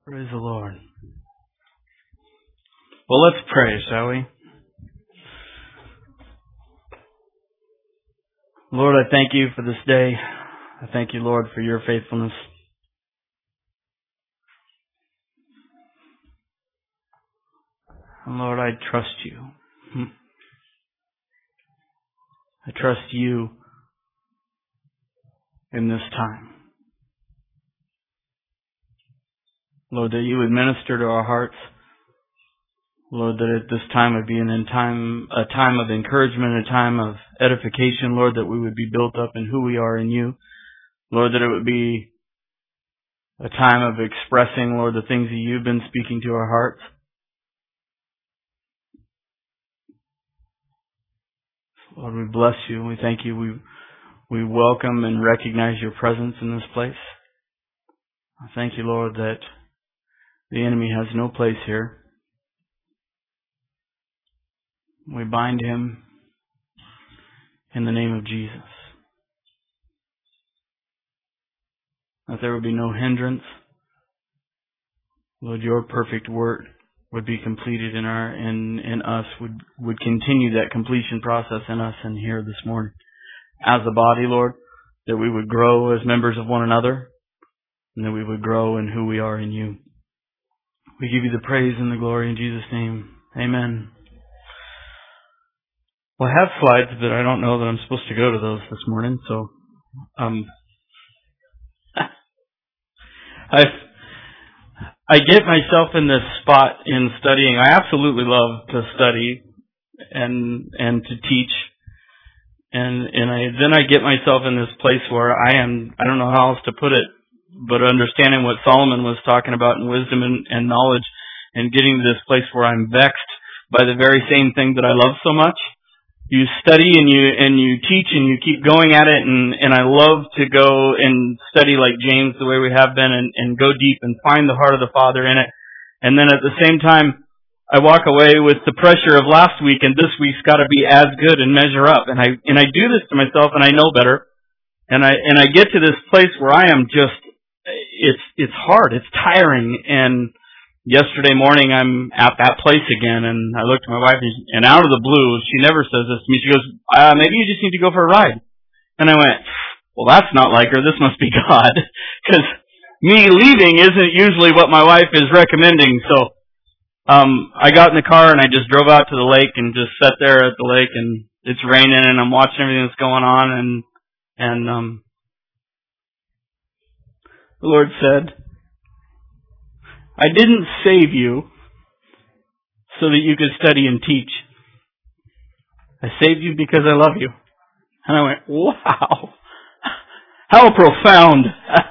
Praise the Lord. Well, let's pray, shall we? Lord, I thank you for this day. I thank you, Lord, for your faithfulness. And Lord, I trust you. I trust you in this time. Lord, that you would minister to our hearts. Lord, that at this time would be a time of encouragement, a time of edification, Lord, that we would be built up in who we are in you. Lord, that it would be a time of expressing, Lord, the things that you've been speaking to our hearts. Lord, we bless you. We thank you. We welcome and recognize your presence in this place. I thank you, Lord, that the enemy has no place here. We bind him in the name of Jesus. That there would be no hindrance. Lord, your perfect word would be completed in us, would continue that completion process in us and here this morning. As a body, Lord, that we would grow as members of one another, and that we would grow in who we are in you. We give you the praise and the glory in Jesus' name. Amen. Well, I have slides, but I don't know that I'm supposed to go to those this morning, so I get myself in this spot in studying. I absolutely love to study and to teach, and then I get myself in this place where I don't know how else to put it, but understanding what Solomon was talking about in wisdom and knowledge, and getting to this place where I'm vexed by the very same thing that I love so much. You study and you teach and you keep going at it, and I love to go and study like James the way we have been and go deep and find the heart of the Father in it. And then at the same time, I walk away with the pressure of last week, and this week's got to be as good and measure up. And I do this to myself, and I know better. And I get to this place where I am just, it's hard, it's tiring. And yesterday morning, I'm at that place again, and I looked at my wife, and out of the blue, she never says this to me. She goes, maybe you just need to go for a ride. And I went, well, that's not like her. This must be God. Because me leaving isn't usually what my wife is recommending. So I got in the car, and I just drove out to the lake and just sat there at the lake, and it's raining, and I'm watching everything that's going on, and the Lord said, I didn't save you so that you could study and teach. I saved you because I love you. And I went, wow, how profound.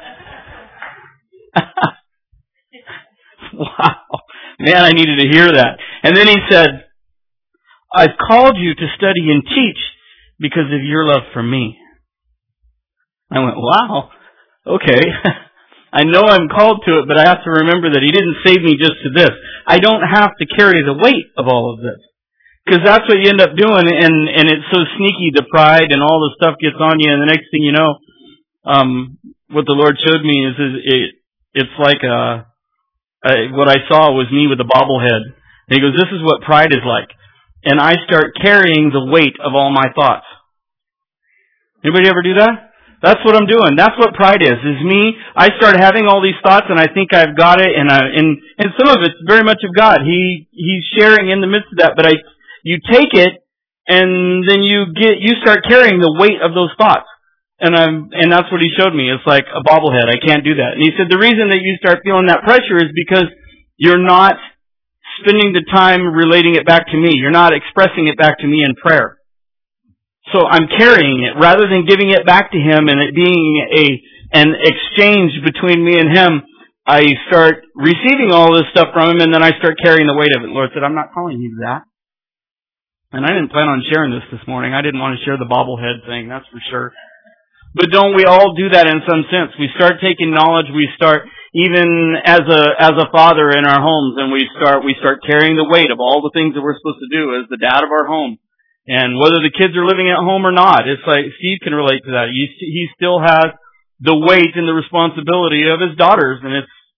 Wow, man, I needed to hear that. And then he said, I've called you to study and teach because of your love for me. I went, wow, okay. I know I'm called to it, but I have to remember that he didn't save me just to this. I don't have to carry the weight of all of this. Because that's what you end up doing, and it's so sneaky, the pride and all the stuff gets on you, and the next thing you know, what the Lord showed me is it's like what I saw was me with a bobblehead. And he goes, this is what pride is like. And I start carrying the weight of all my thoughts. Anybody ever do that? That's what I'm doing. That's what pride is me. I start having all these thoughts, and I think I've got it, and some of it's very much of God. He's sharing in the midst of that, but you take it, and then you start carrying the weight of those thoughts. And that's what he showed me. It's like a bobblehead. I can't do that. And he said the reason that you start feeling that pressure is because you're not spending the time relating it back to me. You're not expressing it back to me in prayer. So I'm carrying it rather than giving it back to him and it being an exchange between me and him. I start receiving all this stuff from him, and then I start carrying the weight of it. The Lord said, I'm not calling you to that. And I didn't plan on sharing this morning. I didn't want to share the bobblehead thing, that's for sure. But don't we all do that in some sense? We start taking knowledge. We start, even as a father in our homes, and we start carrying the weight of all the things that we're supposed to do as the dad of our home. And whether the kids are living at home or not, it's like Steve can relate to that. He still has the weight and the responsibility of his daughters, and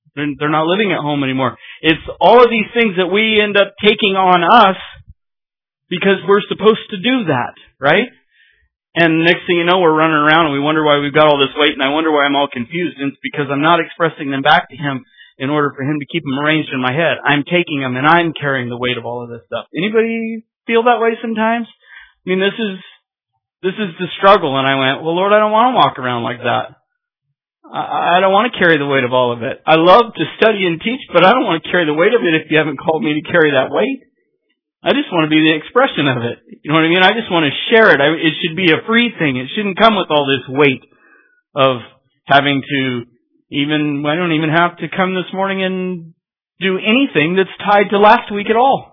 They're not living at home anymore. It's all of these things that we end up taking on us because we're supposed to do that, right? And next thing you know, we're running around and we wonder why we've got all this weight, and I wonder why I'm all confused. And it's because I'm not expressing them back to Him in order for Him to keep them arranged in my head. I'm taking them and I'm carrying the weight of all of this stuff. Anybody feel that way sometimes? I mean, this is the struggle. And I went, well, Lord, I don't want to walk around like that. I don't want to carry the weight of all of it. I love to study and teach, but I don't want to carry the weight of it if you haven't called me to carry that weight. I just want to be the expression of it. You know what I mean? I just want to share it. It should be a free thing. It shouldn't come with all this weight of having to I don't even have to come this morning and do anything that's tied to last week at all.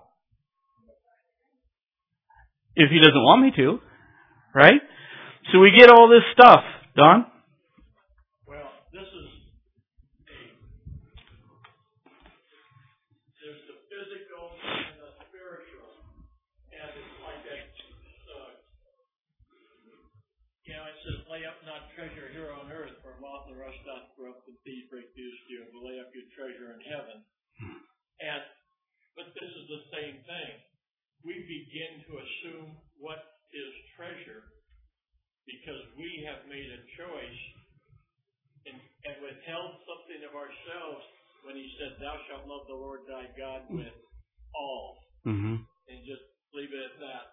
If He doesn't want me to. Right? So we get all this stuff. Don? Lay up not treasure here on earth, where moth and rust doth corrupt and thieves break through to steal, but lay up your treasure in heaven. But this is the same thing. We begin to assume what is treasure because we have made a choice and withheld something of ourselves when He said, "Thou shalt love the Lord thy God with all," and just leave it at that.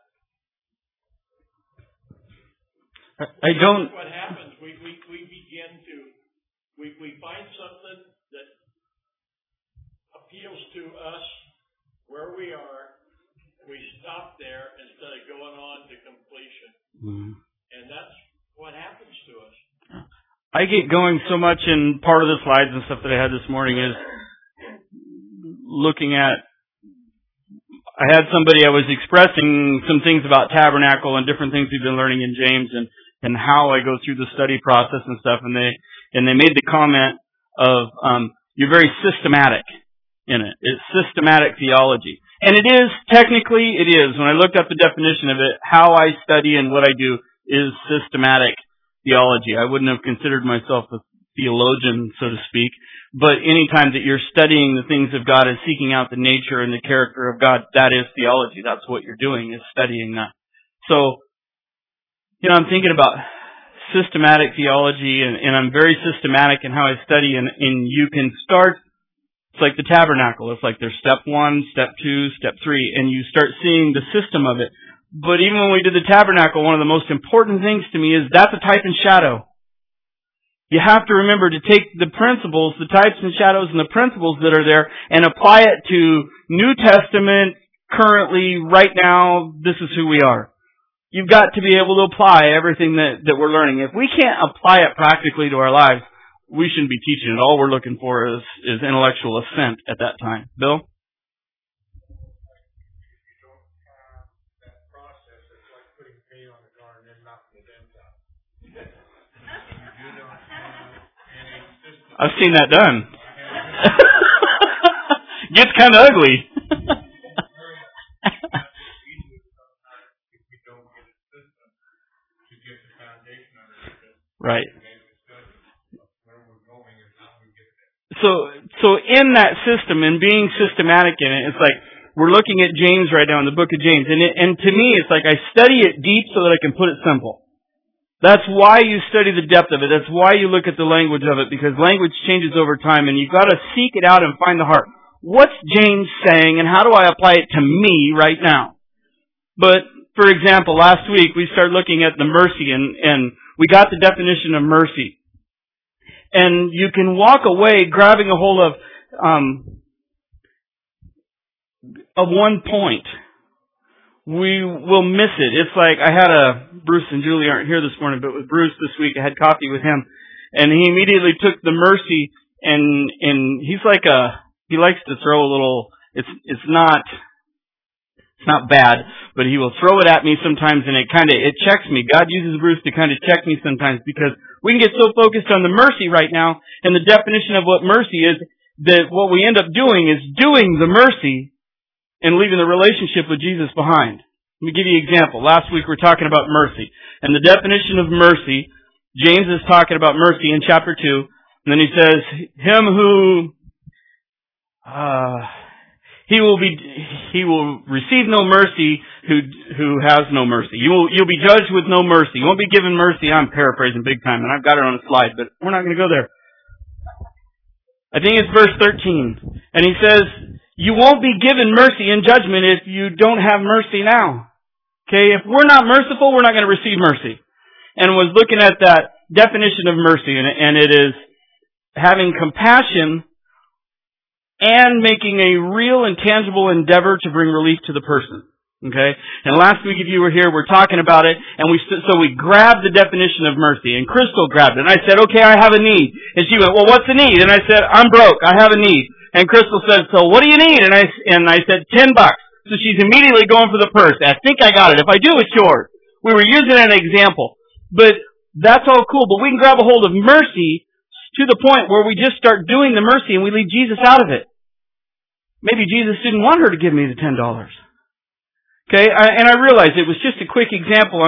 I don't. What happens? We begin to we find something that appeals to us where we are. We stop there instead of going on to completion, and that's what happens to us. I get going so much, in part of the slides and stuff that I had this morning is looking at. I had somebody, I was expressing some things about tabernacle and different things we've been learning in James and how I go through the study process and stuff, and they made the comment of you're very systematic in it. It's systematic theology. And it is, technically it is. When I looked up the definition of it, how I study and what I do is systematic theology. I wouldn't have considered myself a theologian, so to speak, but any time that you're studying the things of God and seeking out the nature and the character of God, that is theology. That's what you're doing, is studying that. So, I'm thinking about systematic theology, and I'm very systematic in how I study, and you can start, it's like the tabernacle. It's like there's step 1, step 2, step 3, and you start seeing the system of it. But even when we did the tabernacle, one of the most important things to me is that's a type and shadow. You have to remember to take the principles, the types and shadows and the principles that are there, and apply it to New Testament, currently, right now, this is who we are. You've got to be able to apply everything that we're learning. If we can't apply it practically to our lives, we shouldn't be teaching it. All we're looking for is intellectual assent at that time. Bill? I've seen that done. Gets kind of ugly. Right. So in that system and being systematic in it, it's like we're looking at James right now in the book of James, and to me, it's like I study it deep so that I can put it simple. That's why you study the depth of it. That's why you look at the language of it, because language changes over time, and you've got to seek it out and find the heart. What's James saying, and how do I apply it to me right now? But, for example, last week we started looking at the mercy, and we got the definition of mercy. And you can walk away grabbing a hold of one point. We will miss it. It's like I had Bruce and Julie aren't here this morning, but with Bruce this week, I had coffee with him, and he immediately took the mercy, and he's like he likes to throw a little. It's not bad, but he will throw it at me sometimes, and it checks me. God uses Bruce to kind of check me sometimes, because we can get so focused on the mercy right now and the definition of what mercy is that what we end up doing is doing the mercy and leaving the relationship with Jesus behind. Let me give you an example. Last week we were talking about mercy, and the definition of mercy, James is talking about mercy in chapter 2, and then he says, him who he will receive no mercy who has no mercy. You'll be judged with no mercy. You won't be given mercy. I'm paraphrasing big time, and I've got it on a slide, but we're not going to go there. I think it's verse 13. And he says, you won't be given mercy in judgment if you don't have mercy now. Okay, if we're not merciful, we're not going to receive mercy. And was looking at that definition of mercy, and it is having compassion and making a real and tangible endeavor to bring relief to the person. Okay? And last week, if you were here, we're talking about it, and so we grabbed the definition of mercy, and Crystal grabbed it, and I said, okay, I have a need. And she went, well, what's the need? And I said, I'm broke, I have a need. And Crystal said, so what do you need? And I said, $10. So she's immediately going for the purse. I think I got it. If I do, it's yours. We were using an example. But that's all cool, but we can grab a hold of mercy to the point where we just start doing the mercy and we leave Jesus out of it. Maybe Jesus didn't want her to give me the $10. Okay, and I realize it was just a quick example.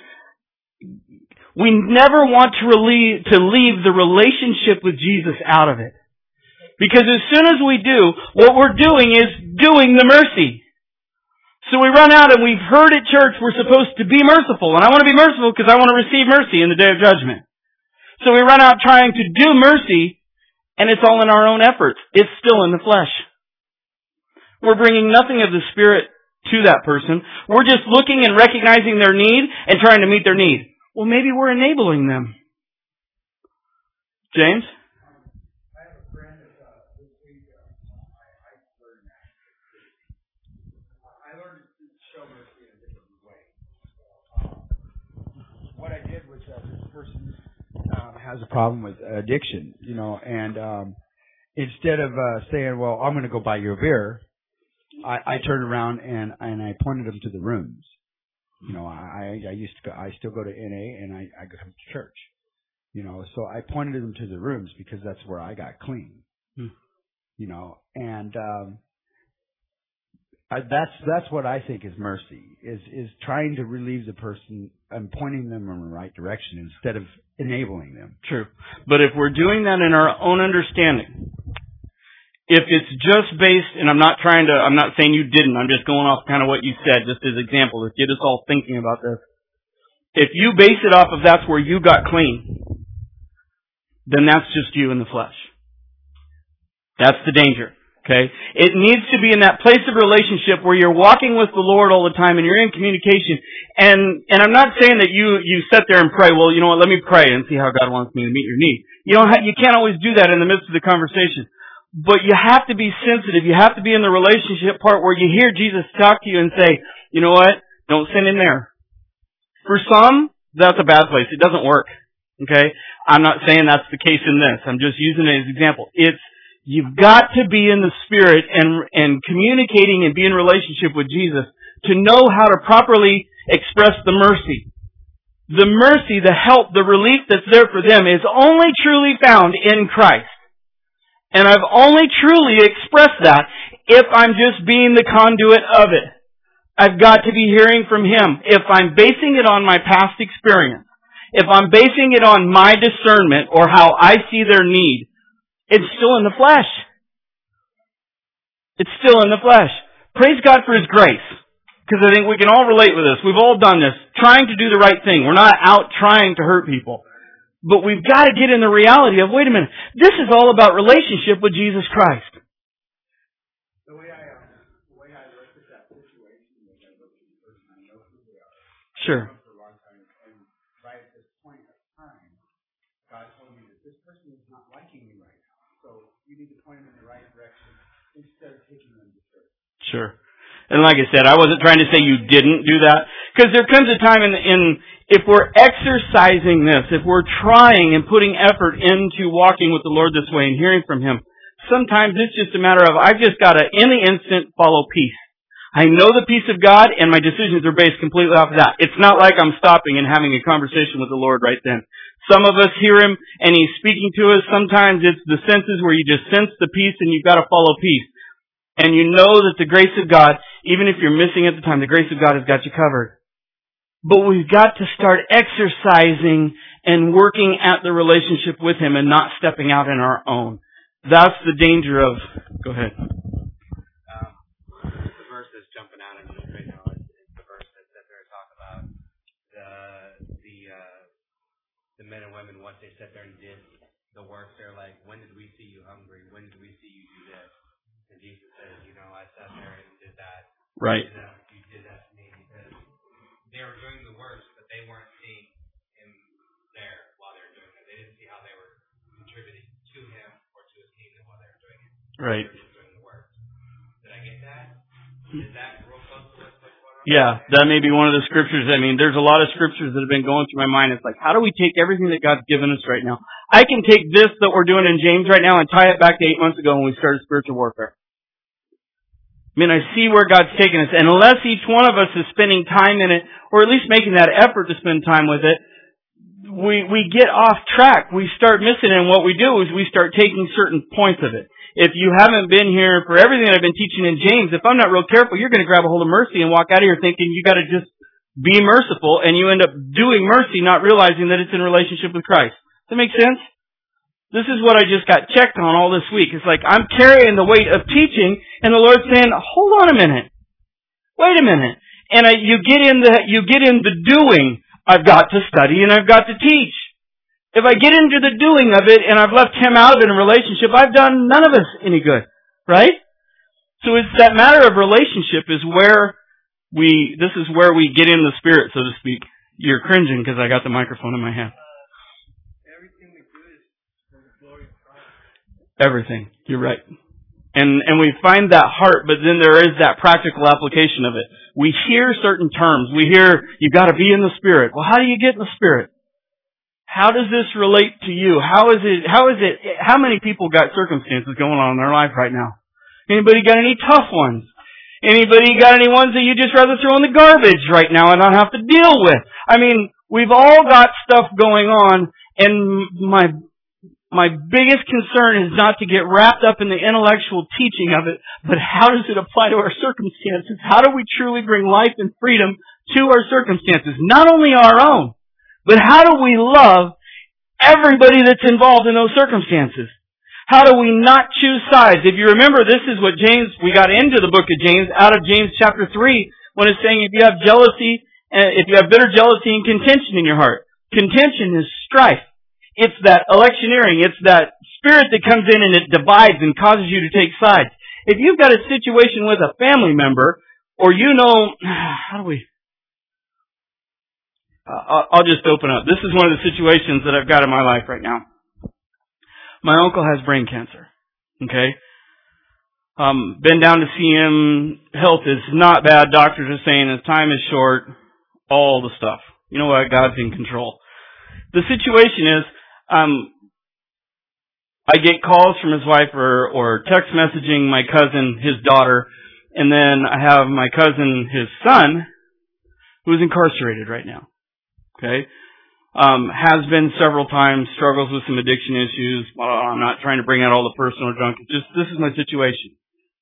We never want to leave the relationship with Jesus out of it. Because as soon as we do, what we're doing is doing the mercy. So we run out and we've heard at church we're supposed to be merciful. And I want to be merciful because I want to receive mercy in the day of judgment. So we run out trying to do mercy, and it's all in our own efforts. It's still in the flesh. We're bringing nothing of the Spirit to that person. We're just looking and recognizing their need and trying to meet their need. Well, maybe we're enabling them. James? I have a friend that this week I learned that. I learned to show mercy in a different way. What I did was this person has a problem with addiction, and instead of saying, well, I'm going to go buy you a beer, I turned around and I pointed them to the rooms. I still go to NA and I go to church. So I pointed them to the rooms because that's where I got clean. And that's what I think is mercy, is trying to relieve the person and pointing them in the right direction instead of enabling them. True. But if we're doing that in our own understanding, if it's just based, and I'm not saying you didn't, I'm just going off kind of what you said, just as example, to get us all thinking about this. If you base it off of that's where you got clean, then that's just you in the flesh. That's the danger. Okay? It needs to be in that place of relationship where you're walking with the Lord all the time and you're in communication. And I'm not saying that you sit there and pray, well, you know what, let me pray and see how God wants me to meet your need. You can't always do that in the midst of the conversation. But you have to be sensitive. You have to be in the relationship part where you hear Jesus talk to you and say, you know what? Don't sin in there. For some, that's a bad place. It doesn't work. Okay? I'm not saying that's the case in this. I'm just using it as an example. You've got to be in the Spirit and communicating and be in relationship with Jesus to know how to properly express the mercy. The mercy, the help, the relief that's there for them is only truly found in Christ. And I've only truly expressed that if I'm just being the conduit of it. I've got to be hearing from Him. If I'm basing it on my past experience, if I'm basing it on my discernment or how I see their need, it's still in the flesh. It's still in the flesh. Praise God for His grace. Because I think we can all relate with this. We've all done this. Trying to do the right thing. We're not out trying to hurt people. But we've got to get in the reality of, wait a minute, this is all about relationship with Jesus Christ. The way I look at that situation is I look at the person, I know who they are. Sure. For a long time, and right at this point of time, God told me that this person is not liking me right now. So you need to point them in the right direction instead of taking them to church. Sure. And like I said, I wasn't trying to say you didn't do that. Because there comes a time if we're exercising this, if we're trying and putting effort into walking with the Lord this way and hearing from Him, sometimes it's just a matter of, I've just got to, in the instant, follow peace. I know the peace of God, and my decisions are based completely off of that. It's not like I'm stopping and having a conversation with the Lord right then. Some of us hear Him, and He's speaking to us. Sometimes it's the senses where you just sense the peace, and you've got to follow peace. And you know that the grace of God, even if you're missing at the time, the grace of God has got you covered. But we've got to start exercising and working at the relationship with Him and not stepping out in our own. that's the danger of... Go ahead. The verse that's jumping out at me right now is the verse that's there to talk about the men and women, once they sat there and did the work, they're like, when did we see you hungry? When did we see you do this? And Jesus says, I sat there and did that. Right. You did that to me because they were doing the works, but they weren't seeing him there while they were doing it. They didn't see how they were contributing to him or to his kingdom while they were doing it. Right. They were just doing the work. Did I get that? Is that real close to what's going on? Yeah, that may be one of the scriptures. I mean, there's a lot of scriptures that have been going through my mind. It's like, how do we take everything that God's given us right now? I can take this that we're doing in James right now and tie it back to 8 months ago when we started spiritual warfare. I mean, I see where God's taken us. And unless each one of us is spending time in it, or at least making that effort to spend time with it, we get off track. We start missing it. And what we do is we start taking certain points of it. If you haven't been here for everything that I've been teaching in James, if I'm not real careful, you're going to grab a hold of mercy and walk out of here thinking you got to just be merciful, and you end up doing mercy, not realizing that it's in relationship with Christ. Does that make sense? This is what I just got checked on all this week. It's like I'm carrying the weight of teaching, and the Lord's saying, "Hold on a minute, wait a minute." And you get in the doing. I've got to study and I've got to teach. If I get into the doing of it and I've left Him out of it in a relationship, I've done none of us any good, right? So it's that matter of relationship is where this is where we get in the Spirit, so to speak. You're cringing because I got the microphone in my hand. Everything we do is for the glory of Christ. Everything. You're right. And we find that heart, but then there is that practical application of it. We hear certain terms. We hear, you got to be in the Spirit. Well, how do you get in the Spirit? How does this relate to you? How many people got circumstances going on in their life right now? Anybody got any tough ones? Anybody got any ones that you just rather throw in the garbage right now and not have to deal with? I mean, we've all got stuff going on, and my biggest concern is not to get wrapped up in the intellectual teaching of it, but how does it apply to our circumstances? How do we truly bring life and freedom to our circumstances? Not only our own, but how do we love everybody that's involved in those circumstances? How do we not choose sides? If you remember, this is what we got into the book of James, out of James chapter 3, when it's saying if you have jealousy, if you have bitter jealousy and contention in your heart. Contention is strife. It's that electioneering. It's that spirit that comes in and it divides and causes you to take sides. If you've got a situation with a family member, or I'll just open up. This is one of the situations that I've got in my life right now. My uncle has brain cancer. Okay? Been down to see him. Health is not bad. Doctors are saying his time is short. All the stuff. You know what? God's in control. The situation is, I get calls from his wife or text messaging my cousin, his daughter, and then I have my cousin, his son, who's incarcerated right now. Okay? Has been several times, struggles with some addiction issues. I'm not trying to bring out all the personal junk. It's just, this is my situation.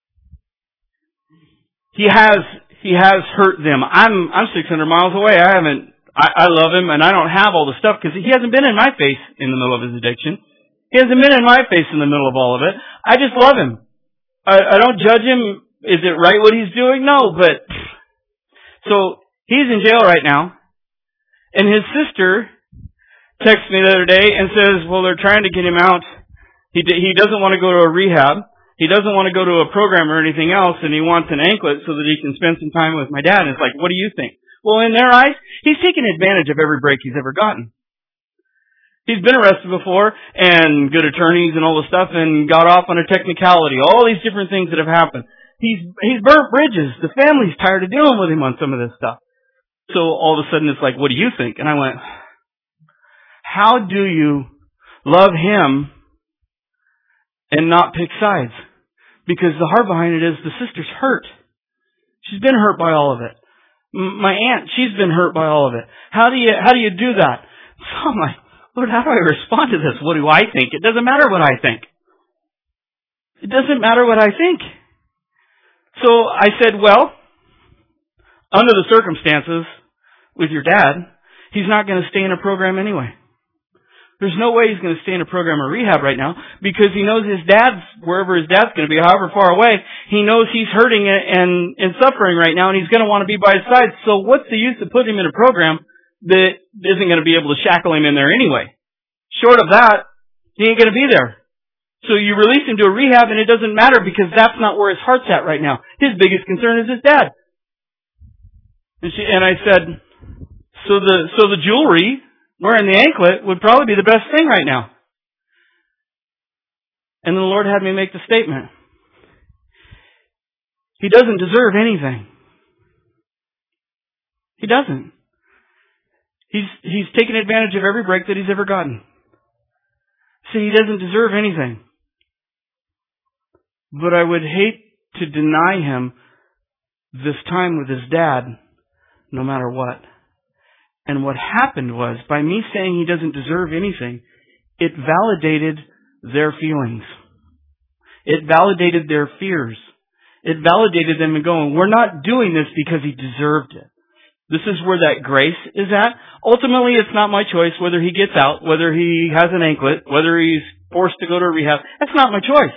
He has hurt them. I'm 600 miles away. I love him and I don't have all the stuff because he hasn't been in my face in the middle of his addiction. He hasn't been in my face in the middle of all of it. I just love him. I don't judge him. Is it right what he's doing? No, but so he's in jail right now. And his sister texts me the other day and says, well, they're trying to get him out. He doesn't want to go to a rehab. He doesn't want to go to a program or anything else, and he wants an anklet so that he can spend some time with my dad. And it's like, what do you think? Well, in their eyes, he's taken advantage of every break he's ever gotten. He's been arrested before, and good attorneys and all the stuff, and got off on a technicality. All these different things that have happened. He's burnt bridges. The family's tired of dealing with him on some of this stuff. So all of a sudden it's like, what do you think? And I went, how do you love him and not pick sides? Because the heart behind it is the sister's hurt. She's been hurt by all of it. My aunt, she's been hurt by all of it. How do you do that? So I'm like, Lord, how do I respond to this? What do I think? It doesn't matter what I think. It doesn't matter what I think. So I said, well, under the circumstances with your dad, he's not going to stay in a program anyway. There's no way he's going to stay in a program or rehab right now because he knows his dad's, wherever his dad's going to be, however far away, he knows he's hurting and suffering right now and he's going to want to be by his side. So what's the use of putting him in a program that isn't going to be able to shackle him in there anyway? Short of that, he ain't going to be there. So you release him to a rehab and it doesn't matter because that's not where his heart's at right now. His biggest concern is his dad. And I said, so the jewelry, wearing the anklet, would probably be the best thing right now. And then the Lord had me make the statement. He doesn't deserve anything. He doesn't. He's taken advantage of every break that he's ever gotten. See, he doesn't deserve anything. But I would hate to deny him this time with his dad, no matter what. And what happened was, by me saying he doesn't deserve anything, it validated their feelings. It validated their fears. It validated them in going, we're not doing this because he deserved it. This is where that grace is at. Ultimately, it's not my choice whether he gets out, whether he has an anklet, whether he's forced to go to rehab. That's not my choice.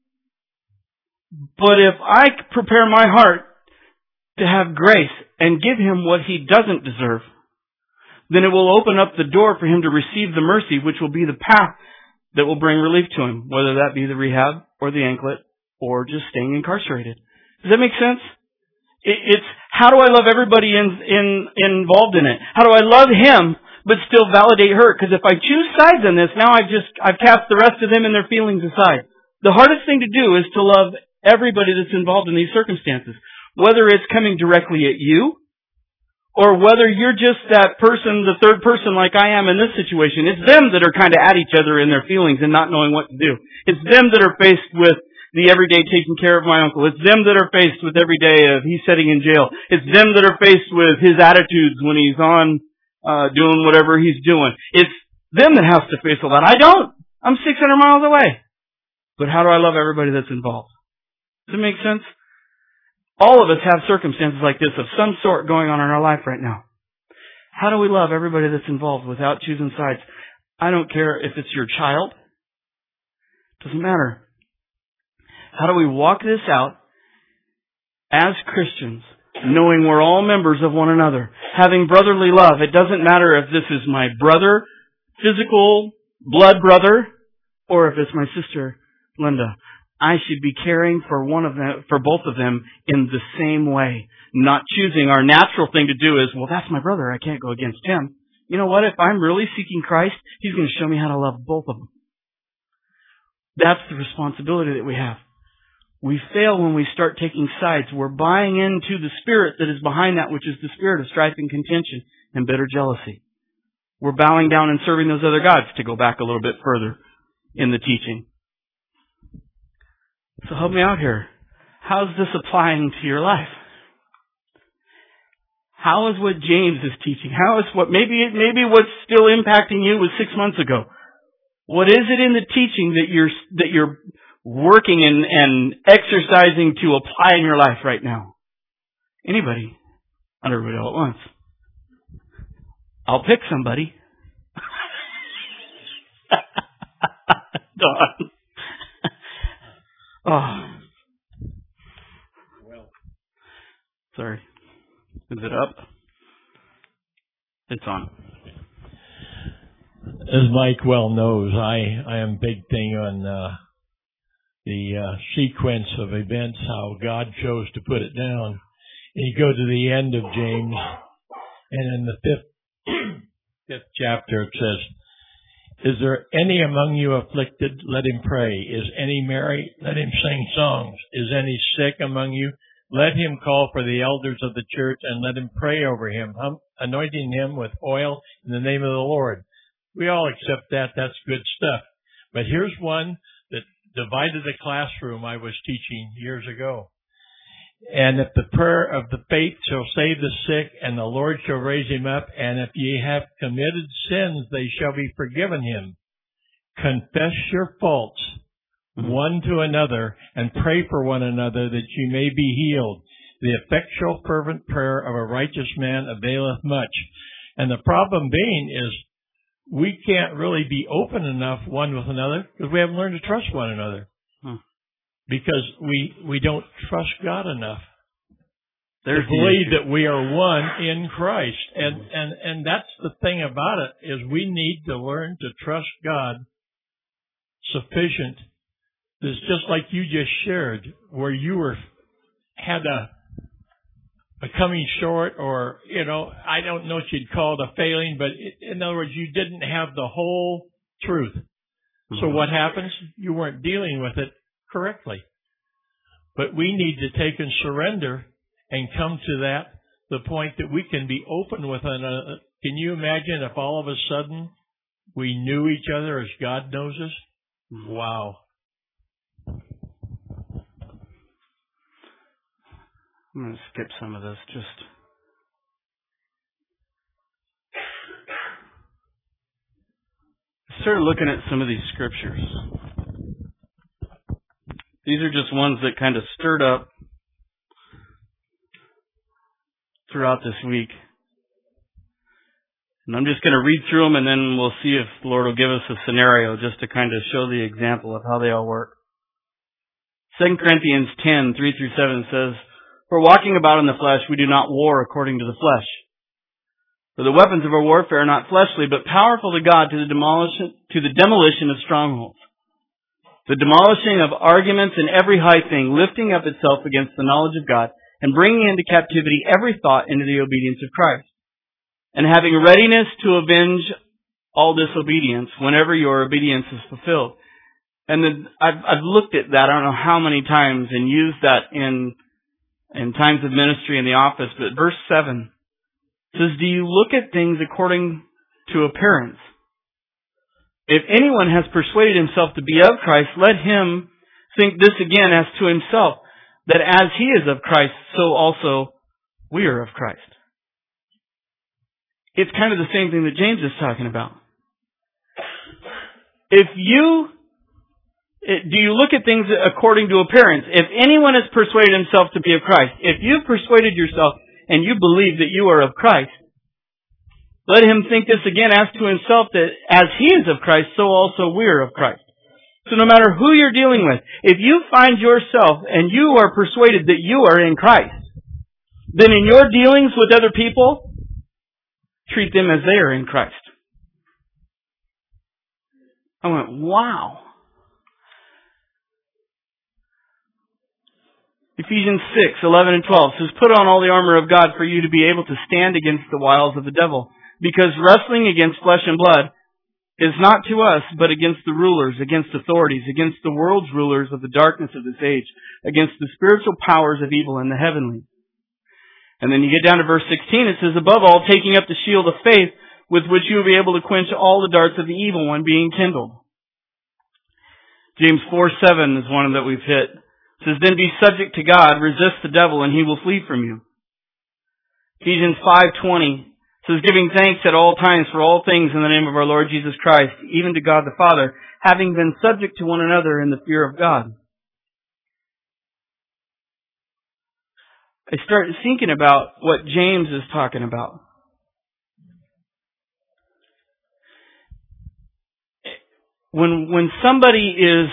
But if I prepare my heart to have grace and give him what he doesn't deserve, then it will open up the door for him to receive the mercy, which will be the path that will bring relief to him, whether that be the rehab or the anklet or just staying incarcerated. Does that make sense? It's how do I love everybody involved in it? How do I love him but still validate her? Because if I choose sides on this, now I've cast the rest of them and their feelings aside. The hardest thing to do is to love everybody that's involved in these circumstances, whether it's coming directly at you, or whether you're just that person, the third person like I am in this situation. It's them that are kind of at each other in their feelings and not knowing what to do. It's them that are faced with the everyday taking care of my uncle. It's them that are faced with every day of he's sitting in jail. It's them that are faced with his attitudes when he's on doing whatever he's doing. It's them that has to face all that. I don't. I'm 600 miles away. But how do I love everybody that's involved? Does it make sense? All of us have circumstances like this of some sort going on in our life right now. How do we love everybody that's involved without choosing sides? I don't care if it's your child. Doesn't matter. How do we walk this out as Christians, knowing we're all members of one another, having brotherly love? It doesn't matter if this is my brother, physical blood brother, or if it's my sister, Linda. I should be caring for both of them in the same way. Not choosing our natural thing to do is, well, that's my brother. I can't go against him. You know what? If I'm really seeking Christ, he's going to show me how to love both of them. That's the responsibility that we have. We fail when we start taking sides. We're buying into the spirit that is behind that, which is the spirit of strife and contention and bitter jealousy. We're bowing down and serving those other gods, to go back a little bit further in the teaching. So help me out here. How's this applying to your life? How is what James is teaching? How is what maybe what's still impacting you was 6 months ago? What is it in the teaching that you're working and exercising to apply in your life right now? Anybody? Not everybody all at once. I'll pick somebody. Don. Oh. Well. Sorry. Is it up? It's on. As Mike well knows, I am big thing on the sequence of events, how God chose to put it down. And you go to the end of James, and in the fifth chapter it says, "Is there any among you afflicted? Let him pray. Is any merry? Let him sing songs. Is any sick among you? Let him call for the elders of the church and let him pray over him, anointing him with oil in the name of the Lord." We all accept that. That's good stuff. But here's one that divided the classroom I was teaching years ago. "And if the prayer of the faith shall save the sick, and the Lord shall raise him up, and if ye have committed sins, they shall be forgiven him. Confess your faults one to another, and pray for one another that ye may be healed. The effectual fervent prayer of a righteous man availeth much." And the problem being is, we can't really be open enough one with another because we haven't learned to trust one another. Because we don't trust God enough to believe that we are one in Christ. And that's the thing about it, is we need to learn to trust God sufficient. It's just like you just shared, where you had a coming short, or, I don't know what you'd call it, a failing, but in other words, you didn't have the whole truth. So what happens? You weren't dealing with it correctly. But we need to take and surrender and come to the point that we can be open with another. Can you imagine if all of a sudden we knew each other as God knows us? Wow. I'm going to skip some of this. I started looking at some of these scriptures. These are just ones that kind of stirred up throughout this week. And I'm just going to read through them, and then we'll see if the Lord will give us a scenario just to kind of show the example of how they all work. 2 Corinthians 10:3-7 says, "For walking about in the flesh, we do not war according to the flesh. For the weapons of our warfare are not fleshly, but powerful to God to the demolition of strongholds. The demolishing of arguments and every high thing, lifting up itself against the knowledge of God, and bringing into captivity every thought into the obedience of Christ. And having readiness to avenge all disobedience whenever your obedience is fulfilled." And then I've looked at that, I don't know how many times, and used that in times of ministry in the office. But verse 7 says, "Do you look at things according to appearance? If anyone has persuaded himself to be of Christ, let him think this again as to himself, that as he is of Christ, so also we are of Christ." It's kind of the same thing that James is talking about. Do you look at things according to appearance? If anyone has persuaded himself to be of Christ, if you've persuaded yourself and you believe that you are of Christ, let him think this again as to himself, that as he is of Christ, so also we are of Christ. So no matter who you're dealing with, if you find yourself and you are persuaded that you are in Christ, then in your dealings with other people, treat them as they are in Christ. I went, wow. Ephesians 6:11-12 says, "Put on all the armor of God for you to be able to stand against the wiles of the devil. Because wrestling against flesh and blood is not to us, but against the rulers, against authorities, against the world's rulers of the darkness of this age, against the spiritual powers of evil in the heavenly." And then you get down to verse 16, it says, "Above all, taking up the shield of faith, with which you will be able to quench all the darts of the evil one, being kindled." James 4:7 is one that we've hit. It says, "Then be subject to God, resist the devil, and he will flee from you." Ephesians 5:20 says, "Giving thanks at all times for all things in the name of our Lord Jesus Christ, even to God the Father, having been subject to one another in the fear of God." I started thinking about what James is talking about. When somebody is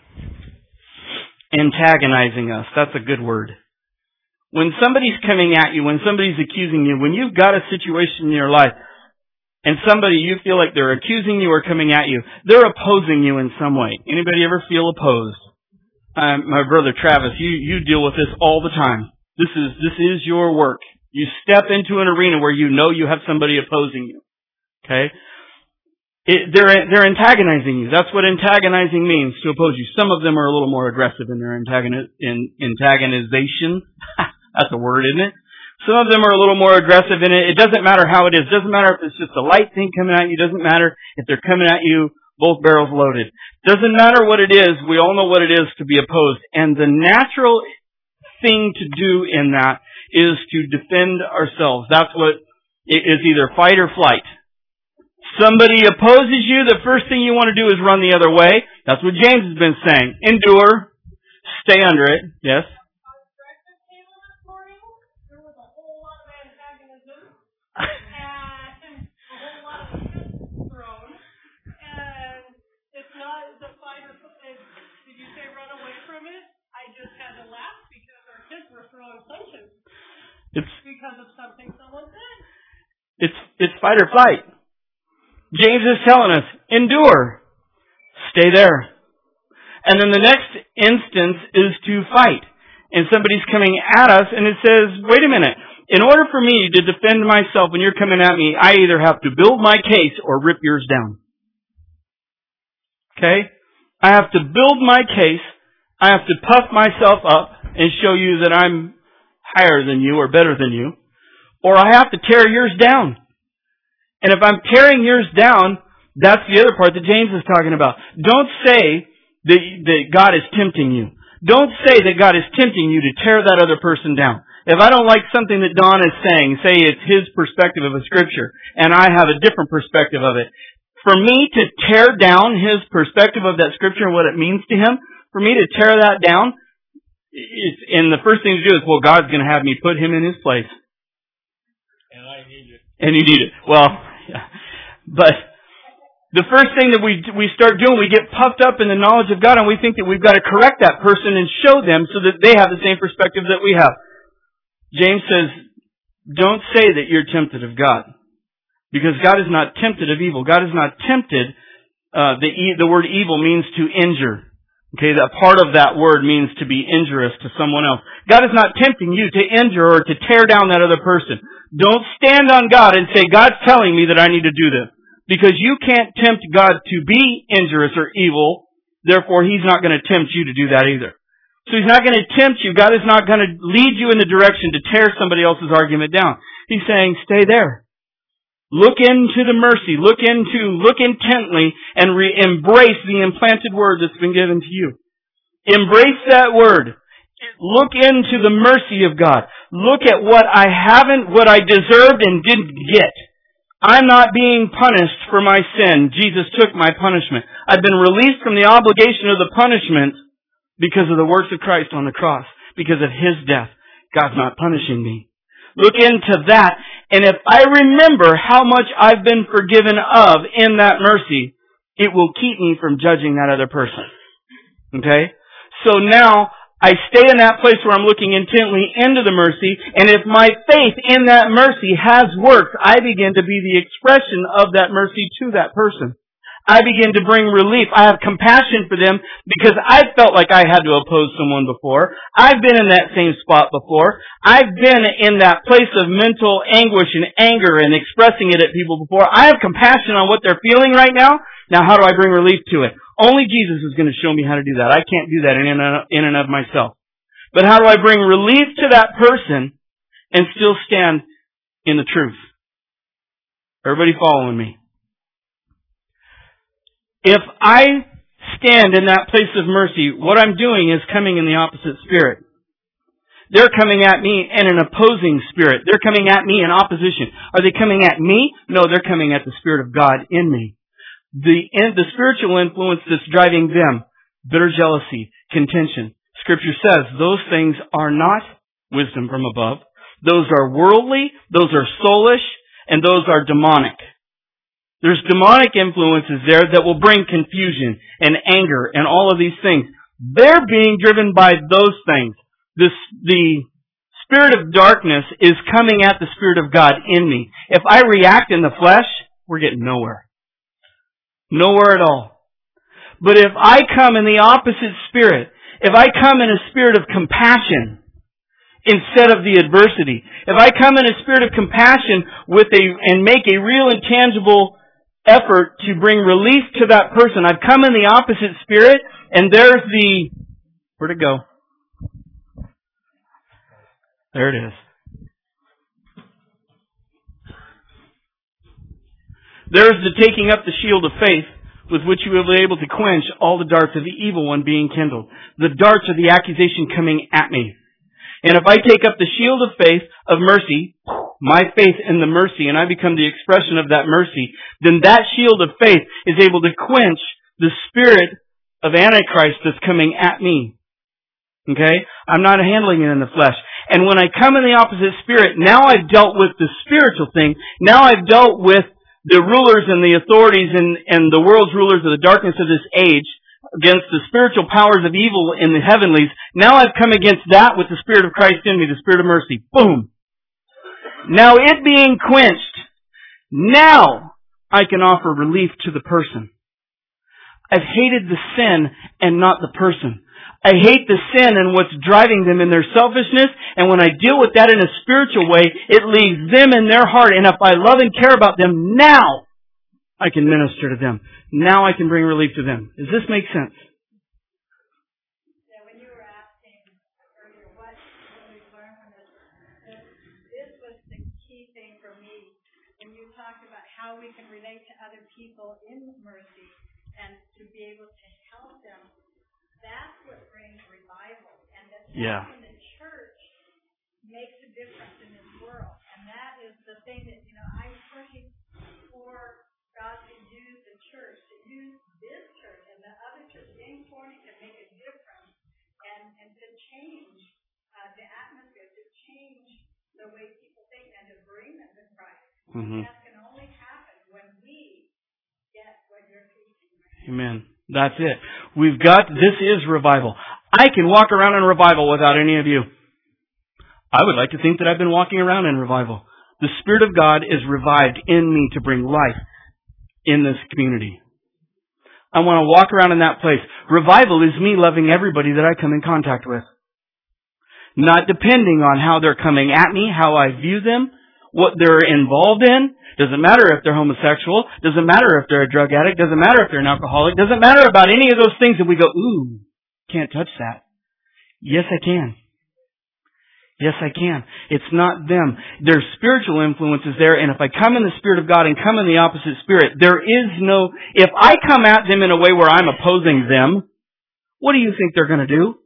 antagonizing us, that's a good word. When somebody's coming at you, when somebody's accusing you, when you've got a situation in your life, and somebody, you feel like they're accusing you or coming at you, they're opposing you in some way. Anybody ever feel opposed? My brother Travis, you deal with this all the time. This is your work. You step into an arena where you know you have somebody opposing you. Okay? They're antagonizing you. That's what antagonizing means, to oppose you. Some of them are a little more aggressive in their antagonization. That's a word, isn't it? Some of them are a little more aggressive in it. It doesn't matter how it is. It doesn't matter if it's just a light thing coming at you. It doesn't matter if they're coming at you both barrels loaded. It doesn't matter what it is. We all know what it is to be opposed. And the natural thing to do in that is to defend ourselves. That's what it is, either fight or flight. Somebody opposes you, the first thing you want to do is run the other way. That's what James has been saying. Endure. Stay under it. Yes? I just had to laugh because our kids were throwing punches It's because of something someone said. it's fight or flight. James is telling us, endure. Stay there. And then the next instance is to fight. And somebody's coming at us and it says, wait a minute. In order for me to defend myself when you're coming at me, I either have to build my case or rip yours down. Okay? I have to build my case. I have to puff myself up and show you that I'm higher than you or better than you. Or I have to tear yours down. And if I'm tearing yours down, that's the other part that James is talking about. Don't say that God is tempting you. Don't say that God is tempting you to tear that other person down. If I don't like something that Don is saying, say it's his perspective of a scripture, and I have a different perspective of it. For me to tear down his perspective of that scripture and what it means to him, for me to tear that down, and the first thing to do is, well, God's going to have me put him in his place. And I need it. And you need it. Well, yeah. But the first thing that we start doing, we get puffed up in the knowledge of God and we think that we've got to correct that person and show them so that they have the same perspective that we have. James says, don't say that you're tempted of God. Because God is not tempted of evil. God is not tempted. The word evil means to injure. Okay, that part of that word means to be injurious to someone else. God is not tempting you to injure or to tear down that other person. Don't stand on God and say, God's telling me that I need to do this. Because you can't tempt God to be injurious or evil. Therefore, He's not going to tempt you to do that either. So He's not going to tempt you. God is not going to lead you in the direction to tear somebody else's argument down. He's saying, stay there. Look into the mercy. Look intently and embrace the implanted word that's been given to you. Embrace that word. Look into the mercy of God. Look at what I deserved and didn't get. I'm not being punished for my sin. Jesus took my punishment. I've been released from the obligation of the punishment because of the works of Christ on the cross. Because of His death. God's not punishing me. Look into that. And if I remember how much I've been forgiven of in that mercy, it will keep me from judging that other person. Okay? So now, I stay in that place where I'm looking intently into the mercy, and if my faith in that mercy has worked, I begin to be the expression of that mercy to that person. I begin to bring relief. I have compassion for them because I felt like I had to oppose someone before. I've been in that same spot before. I've been in that place of mental anguish and anger and expressing it at people before. I have compassion on what they're feeling right now. Now how do I bring relief to it? Only Jesus is going to show me how to do that. I can't do that in and of myself. But how do I bring relief to that person and still stand in the truth? Everybody following me? If I stand in that place of mercy, what I'm doing is coming in the opposite spirit. They're coming at me in an opposing spirit. They're coming at me in opposition. Are they coming at me? No, they're coming at the Spirit of God in me. The spiritual influence that's driving them, bitter jealousy, contention. Scripture says those things are not wisdom from above. Those are worldly, those are soulish, and those are demonic. There's demonic influences there that will bring confusion and anger and all of these things. They're being driven by those things. The spirit of darkness is coming at the Spirit of God in me. If I react in the flesh, we're getting nowhere. Nowhere at all. But if I come in the opposite spirit, if I come in a spirit of compassion instead of the adversity, if I come in a spirit of compassion and make a real and tangible effort to bring relief to that person. I've come in the opposite spirit, and there's where'd it go? There it is. There's the taking up the shield of faith with which you will be able to quench all the darts of the evil one being kindled. The darts of the accusation coming at me. And if I take up the shield of faith, of mercy, my faith in the mercy, and I become the expression of that mercy, then that shield of faith is able to quench the spirit of Antichrist that's coming at me. Okay? I'm not handling it in the flesh. And when I come in the opposite spirit, now I've dealt with the spiritual thing. Now I've dealt with the rulers and the authorities and the world's rulers of the darkness of this age. against the spiritual powers of evil in the heavenlies. Now I've come against that with the Spirit of Christ in me, the Spirit of mercy. Boom! Now it being quenched, now I can offer relief to the person. I've hated the sin and not the person. I hate the sin and what's driving them in their selfishness, and when I deal with that in a spiritual way, it leaves them in their heart, and if I love and care about them, now I can minister to them. Now I can bring relief to them. Does this make sense? Yeah, when you were asking earlier what we learned from this was the key thing for me. When you talked about how we can relate to other people in mercy and to be able to help them, that's what brings revival. And that in the church makes a difference in this world. And that is the thing that, I'm pushing for God to use the church, to use this church and the other church in Corning to make a difference and to change the atmosphere, to change the way people think and to bring them to Christ. Mm-hmm. That can only happen when we get what you're teaching. Amen. That's it. This is revival. I can walk around in revival without any of you. I would like to think that I've been walking around in revival. The Spirit of God is revived in me to bring life in this community. I want to walk around in that place. Revival is me loving everybody that I come in contact with. Not depending on how they're coming at me, how I view them, what they're involved in. Doesn't matter if they're homosexual. Doesn't matter if they're a drug addict. Doesn't matter if they're an alcoholic. Doesn't matter about any of those things that we go, ooh, can't touch that. Yes, I can. Yes, I can. It's not them. There's spiritual influences there, and if I come in the Spirit of God and come in the opposite spirit, if I come at them in a way where I'm opposing them, what do you think they're going to do?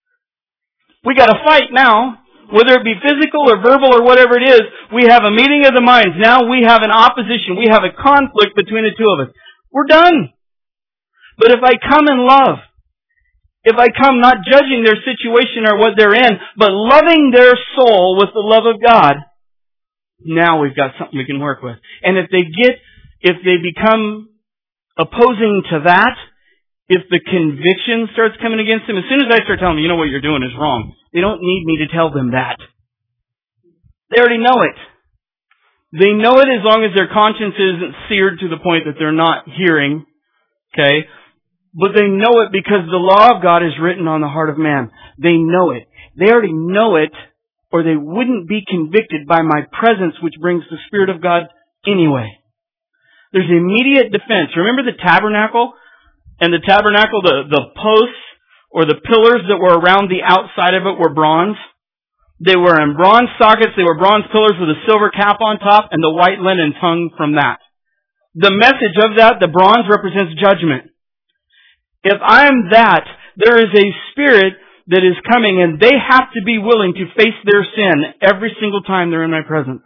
We got to fight now. Whether it be physical or verbal or whatever it is, we have a meeting of the minds. Now we have an opposition. We have a conflict between the two of us. We're done. But if I come in love, if I come not judging their situation or what they're in, but loving their soul with the love of God, now we've got something we can work with. And if they become opposing to that, if the conviction starts coming against them, as soon as I start telling them, what you're doing is wrong, they don't need me to tell them that. They already know it. They know it as long as their conscience isn't seared to the point that they're not hearing. Okay? But they know it because the law of God is written on the heart of man. They know it. They already know it, or they wouldn't be convicted by my presence, which brings the Spirit of God anyway. There's immediate defense. Remember the tabernacle? And the tabernacle, the posts or the pillars that were around the outside of it were bronze. They were in bronze sockets. They were bronze pillars with a silver cap on top, and the white linen hung from that. The message of that, the bronze, represents judgment. If I'm that, there is a spirit that is coming, and they have to be willing to face their sin every single time they're in my presence.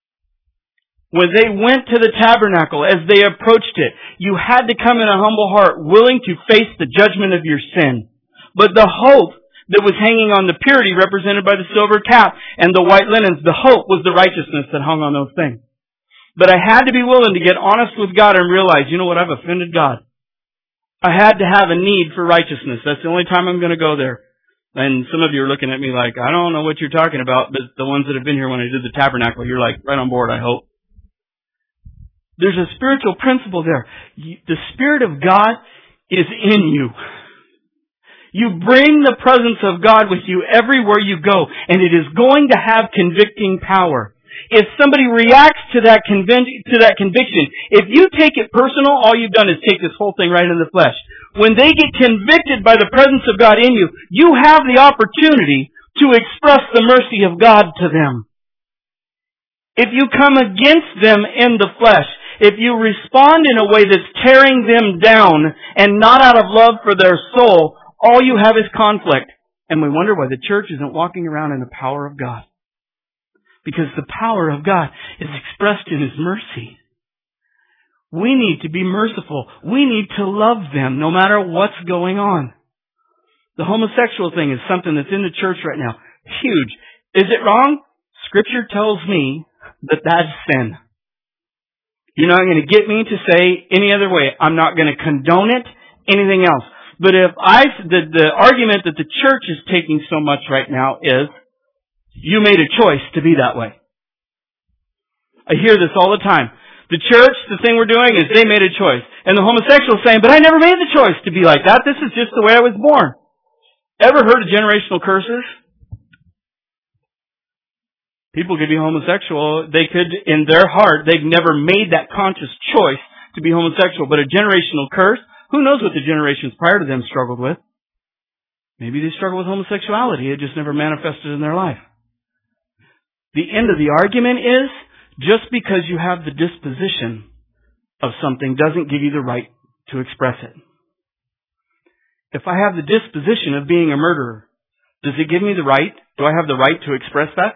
When they went to the tabernacle, as they approached it, you had to come in a humble heart, willing to face the judgment of your sin. But the hope that was hanging on the purity represented by the silver cap and the white linens, the hope was the righteousness that hung on those things. But I had to be willing to get honest with God and realize, I've offended God. I had to have a need for righteousness. That's the only time I'm going to go there. And some of you are looking at me like, I don't know what you're talking about, but the ones that have been here when I did the tabernacle, you're like, right on board, I hope. There's a spiritual principle there. The Spirit of God is in you. You bring the presence of God with you everywhere you go, and it is going to have convicting power. If somebody reacts to that conviction, if you take it personal, all you've done is take this whole thing right in the flesh. When they get convicted by the presence of God in you, you have the opportunity to express the mercy of God to them. If you come against them in the flesh, if you respond in a way that's tearing them down and not out of love for their soul, all you have is conflict. And we wonder why the church isn't walking around in the power of God. Because the power of God is expressed in His mercy. We need to be merciful. We need to love them no matter what's going on. The homosexual thing is something that's in the church right now. Huge. Is it wrong? Scripture tells me that that's sin. You're not going to get me to say any other way. I'm not going to condone it, anything else. But if the argument that the church is taking so much right now is, you made a choice to be that way. I hear this all the time. The church, the thing we're doing is they made a choice. And the homosexual is saying, but I never made the choice to be like that. This is just the way I was born. Ever heard of generational curses? People could be homosexual. They could, in their heart, they've never made that conscious choice to be homosexual. But a generational curse, who knows what the generations prior to them struggled with? Maybe they struggled with homosexuality. It just never manifested in their life. The end of the argument is, just because you have the disposition of something doesn't give you the right to express it. If I have the disposition of being a murderer, does it give me the right? Do I have the right to express that?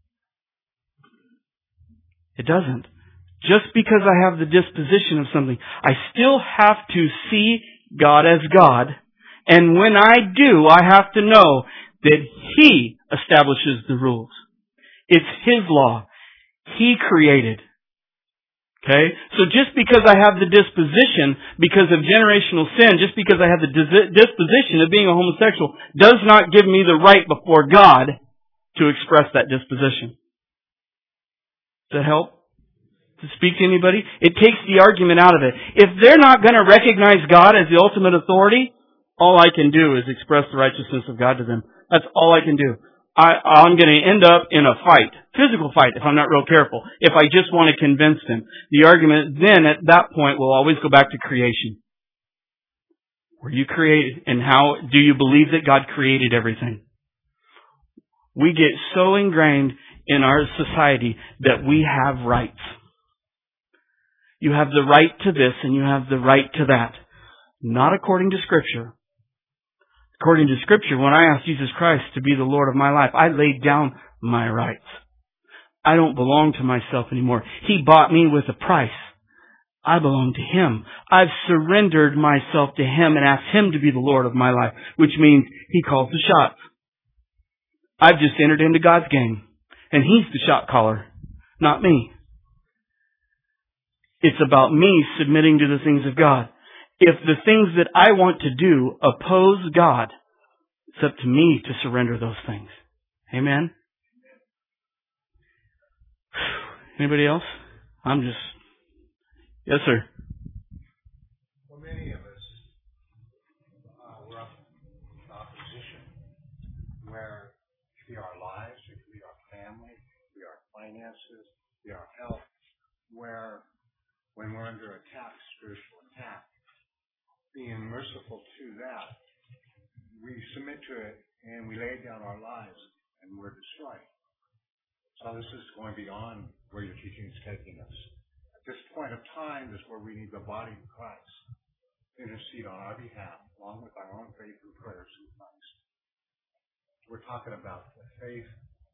It doesn't. Just because I have the disposition of something, I still have to see God as God. And when I do, I have to know that He establishes the rules. It's His law. He created. Okay? So just because I have the disposition, because of generational sin, just because I have the disposition of being a homosexual, does not give me the right before God to express that disposition. Does that help? To speak to anybody? It takes the argument out of it. If they're not going to recognize God as the ultimate authority, all I can do is express the righteousness of God to them. That's all I can do. I'm going to end up in a fight, physical fight, if I'm not real careful, if I just want to convince them. The argument then at that point will always go back to creation. Were you created, and how do you believe that God created everything? We get so ingrained in our society that we have rights. You have the right to this and you have the right to that. Not according to Scripture. According to Scripture, when I asked Jesus Christ to be the Lord of my life, I laid down my rights. I don't belong to myself anymore. He bought me with a price. I belong to Him. I've surrendered myself to Him and asked Him to be the Lord of my life, which means He calls the shots. I've just entered into God's game, and He's the shot caller, not me. It's about me submitting to the things of God. If the things that I want to do oppose God, it's up to me to surrender those things. Amen? Anybody else? Yes, sir. Well, many of us we're up in opposition where it could be our lives, it could be our family, it could be our finances, it could be our health, where when we're under attack, spiritual attack, being merciful to that, we submit to it and we lay down our lives and we're destroyed. So this is going beyond where your teaching is taking us. At this point of time is where we need the body of Christ to intercede on our behalf, along with our own faith and prayers in Christ. We're talking about the faith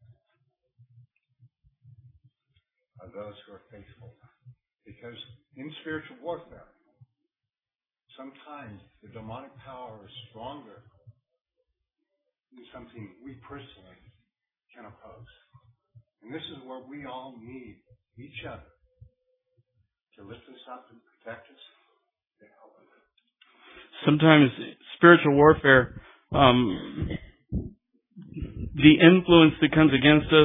of those who are faithful. Because in spiritual warfare, sometimes the demonic power is stronger than something we personally can oppose. And this is where we all need each other to lift us up and protect us, to help us. Sometimes spiritual warfare, the influence that comes against us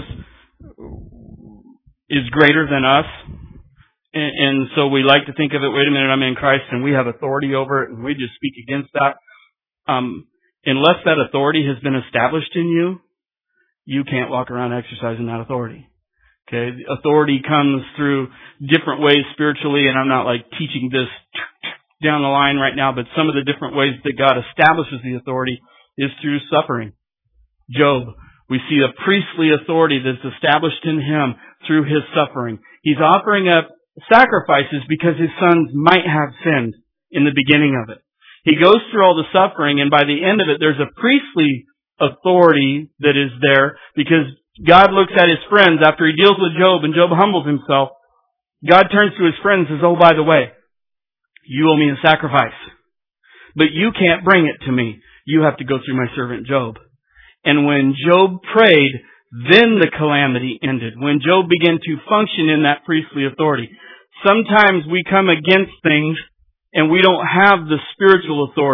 is greater than us. And so we like to think of it, wait a minute, I'm in Christ and we have authority over it and we just speak against that. Unless that authority has been established in you, you can't walk around exercising that authority. Okay? Authority comes through different ways spiritually, and I'm not like teaching this down the line right now, but some of the different ways that God establishes the authority is through suffering. Job, we see a priestly authority that's established in him through his suffering. He's offering up sacrifices because his sons might have sinned in the beginning of it. He goes through all the suffering, and by the end of it, there's a priestly authority that is there because God looks at his friends after he deals with Job and Job humbles himself. God turns to his friends and says, oh, by the way, you owe me a sacrifice, but you can't bring it to me. You have to go through my servant Job. And when Job prayed, then the calamity ended. When Job began to function in that priestly authority. Sometimes we come against things and we don't have the spiritual authority.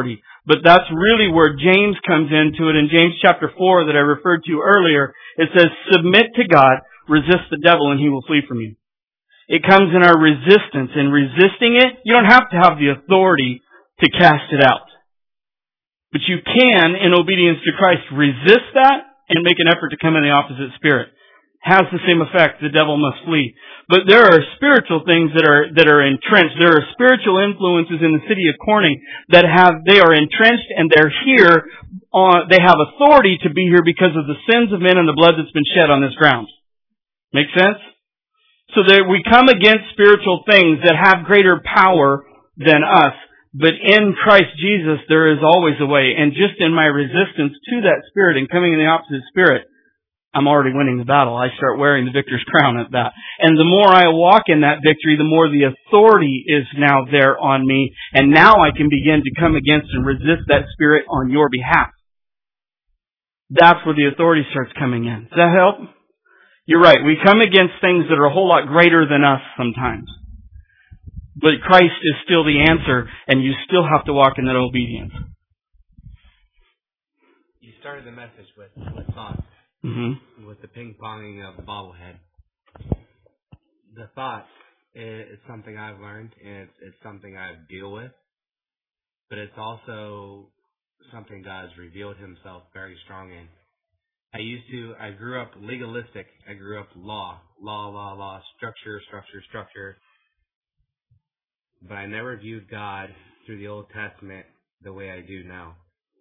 But that's really where James comes into it. In James chapter 4 that I referred to earlier, it says, submit to God, resist the devil, and he will flee from you. It comes in our resistance. In resisting it, you don't have to have the authority to cast it out. But you can, in obedience to Christ, resist that and make an effort to come in the opposite spirit. Has the same effect. The devil must flee. But there are spiritual things that are entrenched. There are spiritual influences in the city of Corning that they are entrenched and they're here. They have authority to be here because of the sins of men and the blood that's been shed on this ground. Make sense? So that we come against spiritual things that have greater power than us. But in Christ Jesus, there is always a way. And just in my resistance to that spirit and coming in the opposite spirit, I'm already winning the battle. I start wearing the victor's crown at that. And the more I walk in that victory, the more the authority is now there on me. And now I can begin to come against and resist that spirit on your behalf. That's where the authority starts coming in. Does that help? You're right. We come against things that are a whole lot greater than us sometimes. But Christ is still the answer, and you still have to walk in that obedience. You started the message with thoughts. Mm-hmm. With the ping-ponging of the bobblehead. The thought is something I've learned, and it's something I deal with, but it's also something God's revealed Himself very strong in. I grew up legalistic. I grew up law, structure. But I never viewed God through the Old Testament the way I do now.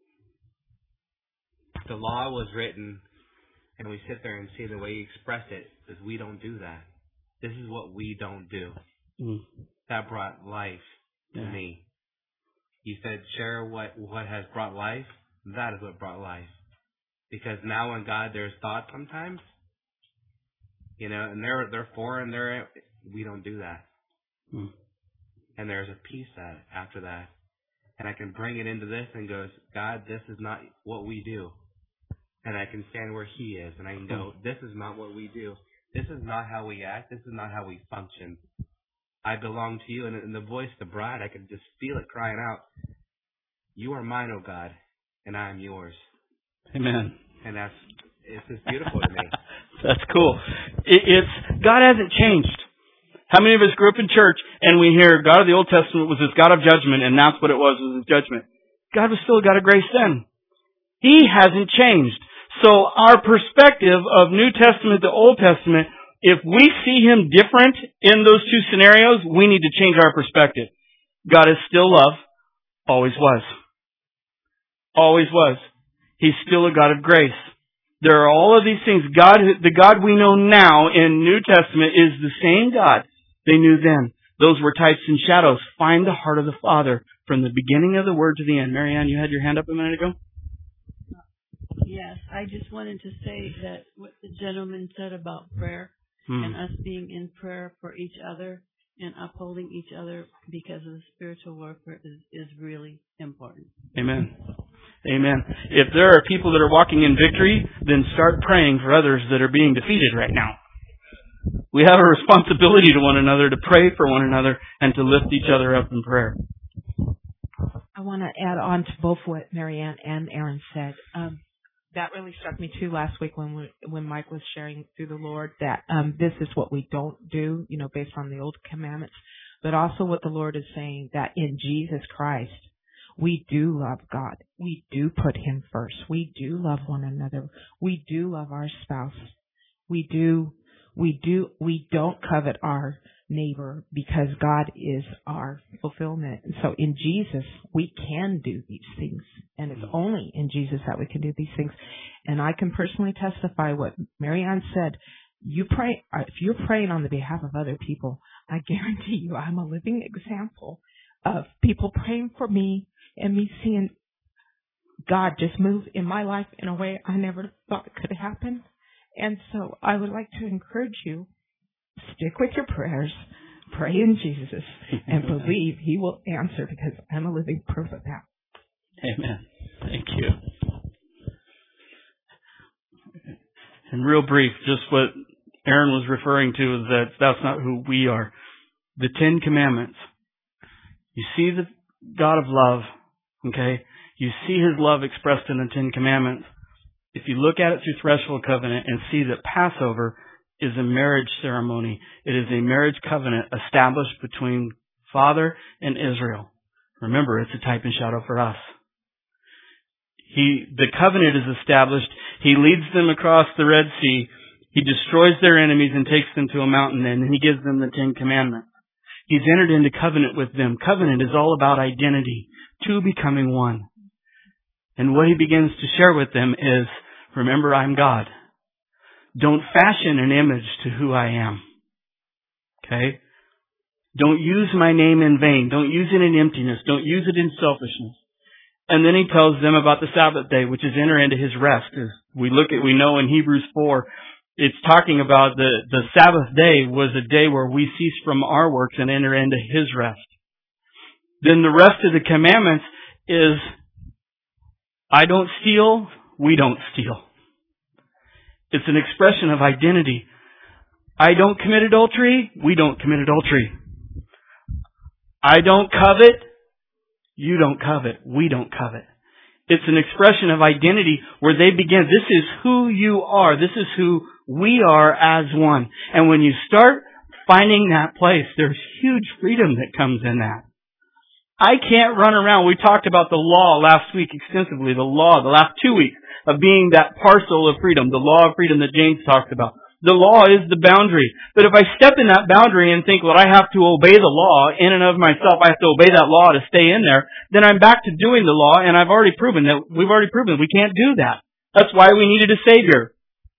The law was written, and we sit there and see the way He expressed it, because we don't do that. This is what we don't do. That brought life to me. He said, share what has brought life. That is what brought life. Because now in God there's thoughts sometimes, and they're foreign. We don't do that. And there's a peace after that. And I can bring it into this and goes, God, this is not what we do. And I can stand where He is, and I can go, this is not what we do. This is not how we act. This is not how we function. I belong to You. And in the voice of the bride, I can just feel it crying out, You are mine, O God, and I am Yours. Amen. And it's just beautiful to me. That's cool. God hasn't changed. How many of us grew up in church and we hear God of the Old Testament was this God of judgment, and that's what it was His judgment. God was still a God of grace then. He hasn't changed. So our perspective of New Testament to Old Testament, if we see Him different in those two scenarios, we need to change our perspective. God is still love. Always was. Always was. He's still a God of grace. There are all of these things. The God we know now in New Testament is the same God they knew then. Those were types and shadows. Find the heart of the Father from the beginning of the Word to the end. Marianne, you had your hand up a minute ago? Yes, I just wanted to say that what the gentleman said about prayer and us being in prayer for each other and upholding each other because of the spiritual warfare is really important. Amen. Amen. If there are people that are walking in victory, then start praying for others that are being defeated right now. We have a responsibility to one another to pray for one another and to lift each other up in prayer. I want to add on to both what Marianne and Aaron said. That really struck me too last week when Mike was sharing through the Lord that this is what we don't do, based on the old commandments, but also what the Lord is saying, that in Jesus Christ we do love God. We do put Him first. We do love one another. We do love our spouse. We don't covet our neighbor because God is our fulfillment. And so in Jesus, we can do these things. And it's only in Jesus that we can do these things. And I can personally testify what Marianne said. You pray, if you're praying on the behalf of other people, I guarantee you I'm a living example of people praying for me and me seeing God just move in my life in a way I never thought could happen. And so I would like to encourage you, stick with your prayers, pray in Jesus, and believe He will answer, because I'm a living proof of that. Amen. Thank you. In real brief, just what Aaron was referring to is that that's not who we are. The 10 Commandments. You see the God of love, okay? You see His love expressed in the Ten Commandments. If you look at it through threshold covenant and see that Passover is a marriage ceremony, it is a marriage covenant established between Father and Israel. Remember, it's a type and shadow for us. The covenant is established. He leads them across the Red Sea. He destroys their enemies and takes them to a mountain, and He gives them the Ten Commandments. He's entered into covenant with them. Covenant is all about identity, two becoming one. And what He begins to share with them is, remember, I'm God. Don't fashion an image to who I am. Okay? Don't use my name in vain. Don't use it in emptiness. Don't use it in selfishness. And then He tells them about the Sabbath day, which is enter into His rest. As we know in Hebrews 4, it's talking about the Sabbath day was a day where we cease from our works and enter into His rest. Then the rest of the commandments is, I don't steal, we don't steal. It's an expression of identity. I don't commit adultery, we don't commit adultery. I don't covet, you don't covet, we don't covet. It's an expression of identity where they begin, this is who you are, this is who we are as one. And when you start finding that place, there's huge freedom that comes in that. I can't run around. We talked about the law last week extensively, the law, the last 2 weeks of being that parcel of freedom, the law of freedom that James talked about. The law is the boundary. But if I step in that boundary and think, well, I have to obey the law in and of myself, I have to obey that law to stay in there, then I'm back to doing the law, and we've already proven we can't do that. That's why we needed a Savior.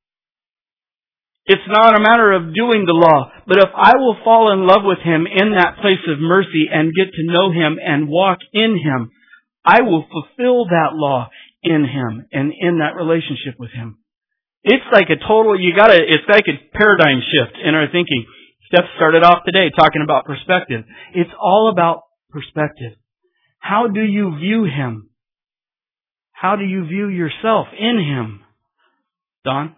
It's not a matter of doing the law, but if I will fall in love with Him in that place of mercy and get to know Him and walk in Him, I will fulfill that law in Him and in that relationship with Him. It's like it's like a paradigm shift in our thinking. Steph started off today talking about perspective. It's all about perspective. How do you view Him? How do you view yourself in Him? Don?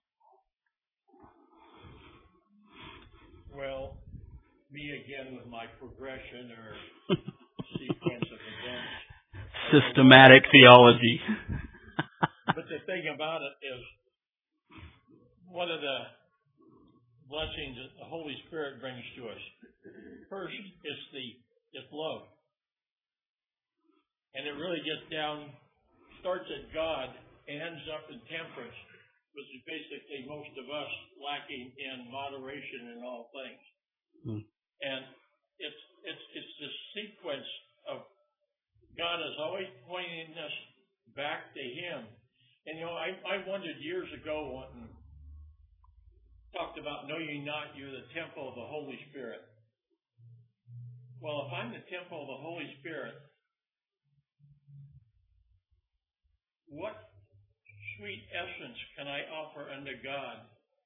Well, me again with my progression or sequence of events. Systematic theology. But the thing about it is, one of the blessings that the Holy Spirit brings to us, first is love. And it really gets down, starts at God, and ends up in temperance, which is basically most of us lacking in moderation in all things. And it's this sequence of God is always pointing us back to Him. And I wondered years ago when talked about, know ye not you're the temple of the Holy Spirit. Well, if I'm the temple of the Holy Spirit, what sweet essence can I offer unto God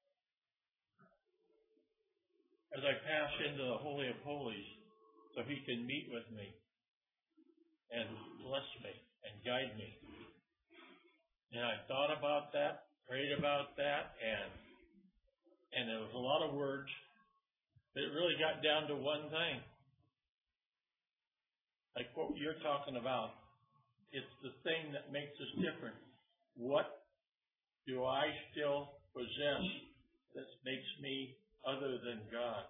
as I pass into the Holy of Holies so He can meet with me and bless me and guide me? And I thought about that, prayed about that, and there was a lot of words, but it really got down to one thing. Like what you're talking about. It's the thing that makes us different. What do I still possess that makes me other than God?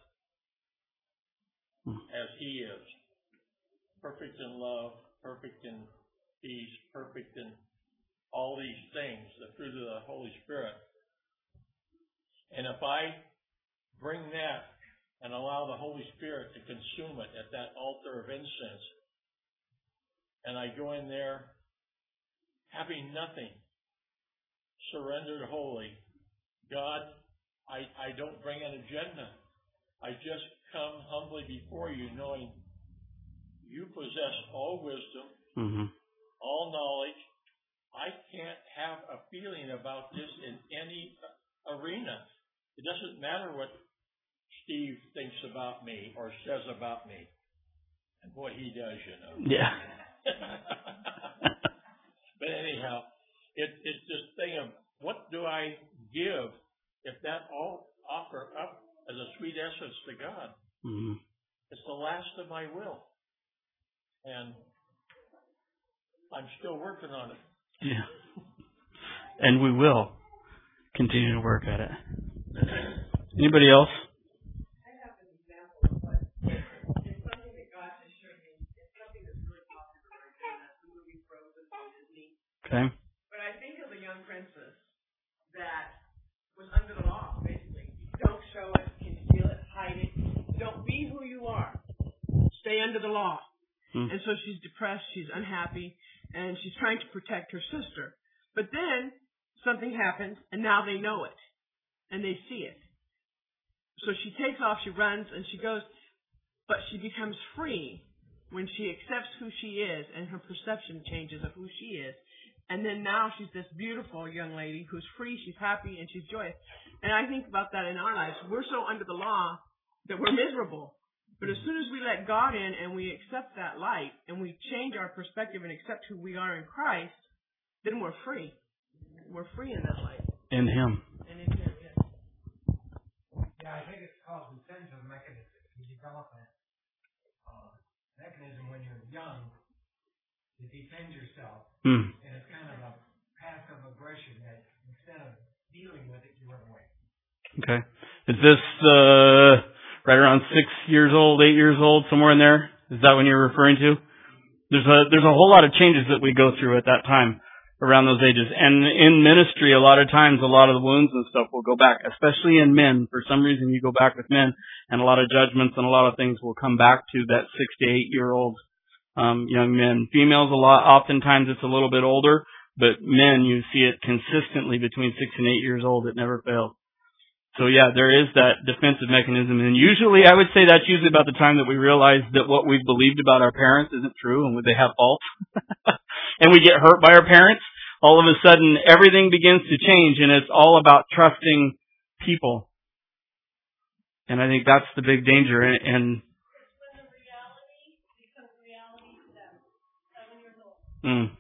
As He is. Perfect in love, perfect in peace, perfect in all these things, the fruit of the Holy Spirit. And if I bring that and allow the Holy Spirit to consume it at that altar of incense, and I go in there having nothing, surrendered wholly, God, I don't bring an agenda. I just come humbly before you, knowing you possess all wisdom, all knowledge. I can't have a feeling about this in any arena. It doesn't matter what Steve thinks about me or says about me. And boy, he does, Yeah. But anyhow, it's this thing of what do I give if that all offer up as a sweet essence to God? Mm-hmm. It's the last of my will. And I'm still working on it. Yeah. And we will continue to work at it. Anybody else? I have an example of what it's something that God has shown me. It's something that's really popular right now. That's the movie Frozen from Disney. Okay. But I think of a young princess that was under the law, basically. Don't show it, conceal it, hide it. Don't be who you are. Stay under the law. And so she's depressed, she's unhappy, and she's trying to protect her sister. But then something happens, and now they know it, and they see it. So she takes off, she runs, and she goes, but she becomes free when she accepts who she is, and her perception changes of who she is. And then now she's this beautiful young lady who's free, she's happy, and she's joyous. And I think about that in our lives. We're so under the law that we're miserable. But as soon as we let God in and we accept that light and we change our perspective and accept who we are in Christ, then we're free. We're free in that light. In Him. And in Him, yes. Yeah, I think it's called defensive mechanism. You develop a mechanism when you're young to defend yourself. And it's kind of a passive aggression that instead of dealing with it, you run away. Okay. Is this right around 6 years old, 8 years old, somewhere in there? Is that what you're referring to? There's a whole lot of changes that we go through at that time, around those ages. And in ministry, a lot of times, a lot of the wounds and stuff will go back, especially in men. For some reason, you go back with men, and a lot of judgments and a lot of things will come back to that 6 to 8 year old young men. Females, oftentimes it's a little bit older, but men, you see it consistently between 6 and 8 years old. It never fails. So yeah, there is that defensive mechanism, and usually I would say that's usually about the time that we realize that what we've believed about our parents isn't true and they have faults, and we get hurt by our parents. All of a sudden, everything begins to change, and it's all about trusting people. And I think that's the big danger. And when the reality becomes reality to them, 7 years old.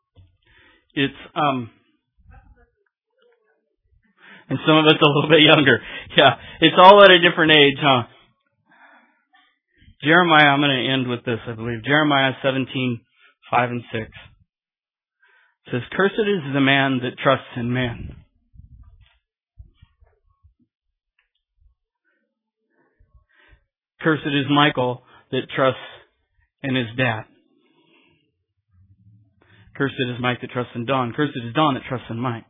It's and some of it's a little bit younger. Yeah, it's all at a different age, huh? Jeremiah, I'm going to end with this, I believe. Jeremiah 17:5 and 6. It says, "Cursed is the man that trusts in man." Cursed is Michael that trusts in his dad. Cursed is Mike that trusts in Don. Cursed is Don that trusts in Mike.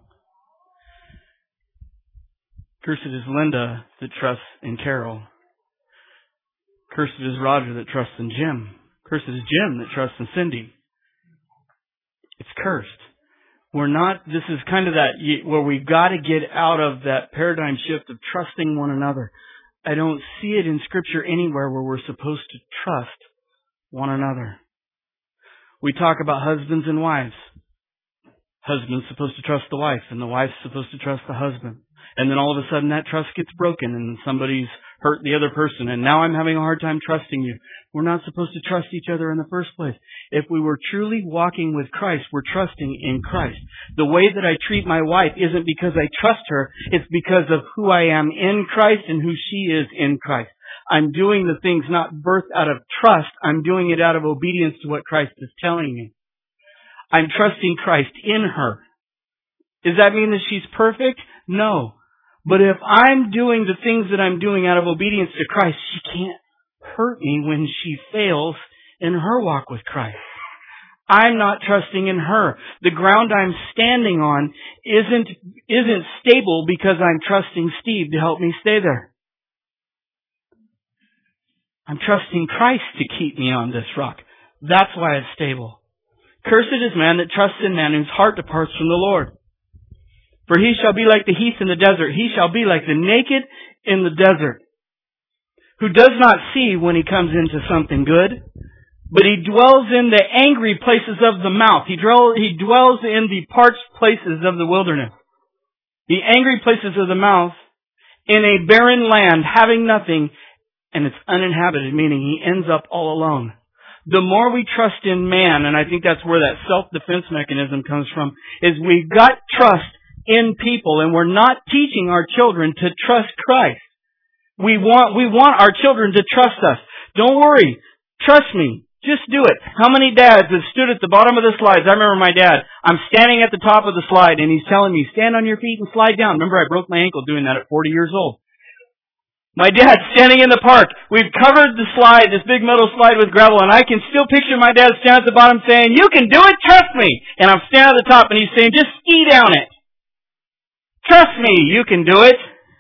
Cursed is Linda that trusts in Carol. Cursed is Roger that trusts in Jim. Cursed is Jim that trusts in Cindy. It's cursed. This is kind of that where we've got to get out of that paradigm shift of trusting one another. I don't see it in Scripture anywhere where we're supposed to trust one another. We talk about husbands and wives. Husband's supposed to trust the wife, and the wife's supposed to trust the husband. And then all of a sudden that trust gets broken and somebody's hurt the other person, and now I'm having a hard time trusting you. We're not supposed to trust each other in the first place. If we were truly walking with Christ, we're trusting in Christ. The way that I treat my wife isn't because I trust her, it's because of who I am in Christ and who she is in Christ. I'm doing the things not birthed out of trust, I'm doing it out of obedience to what Christ is telling me. I'm trusting Christ in her. Does that mean that she's perfect? No. But if I'm doing the things that I'm doing out of obedience to Christ, she can't hurt me when she fails in her walk with Christ. I'm not trusting in her. The ground I'm standing on isn't stable because I'm trusting Steve to help me stay there. I'm trusting Christ to keep me on this rock. That's why it's stable. Cursed is man that trusts in man whose heart departs from the Lord. For he shall be like the heath in the desert. He shall be like the naked in the desert, who does not see when he comes into something good, but he dwells in the angry places of the mouth. He dwells in the parched places of the wilderness. The angry places of the mouth, in a barren land, having nothing, and it's uninhabited, meaning he ends up all alone. The more we trust in man, and I think that's where that self-defense mechanism comes from, is we've got trust in people, and we're not teaching our children to trust Christ. We want our children to trust us. Don't worry. Trust me. Just do it. How many dads have stood at the bottom of the slides? I remember my dad. I'm standing at the top of the slide and he's telling me, stand on your feet and slide down. Remember, I broke my ankle doing that at 40 years old. My dad's standing in the park. We've covered the slide, this big metal slide with gravel, and I can still picture my dad standing at the bottom saying, you can do it, trust me. And I'm standing at the top and he's saying, just ski down it. Trust me, you can do it.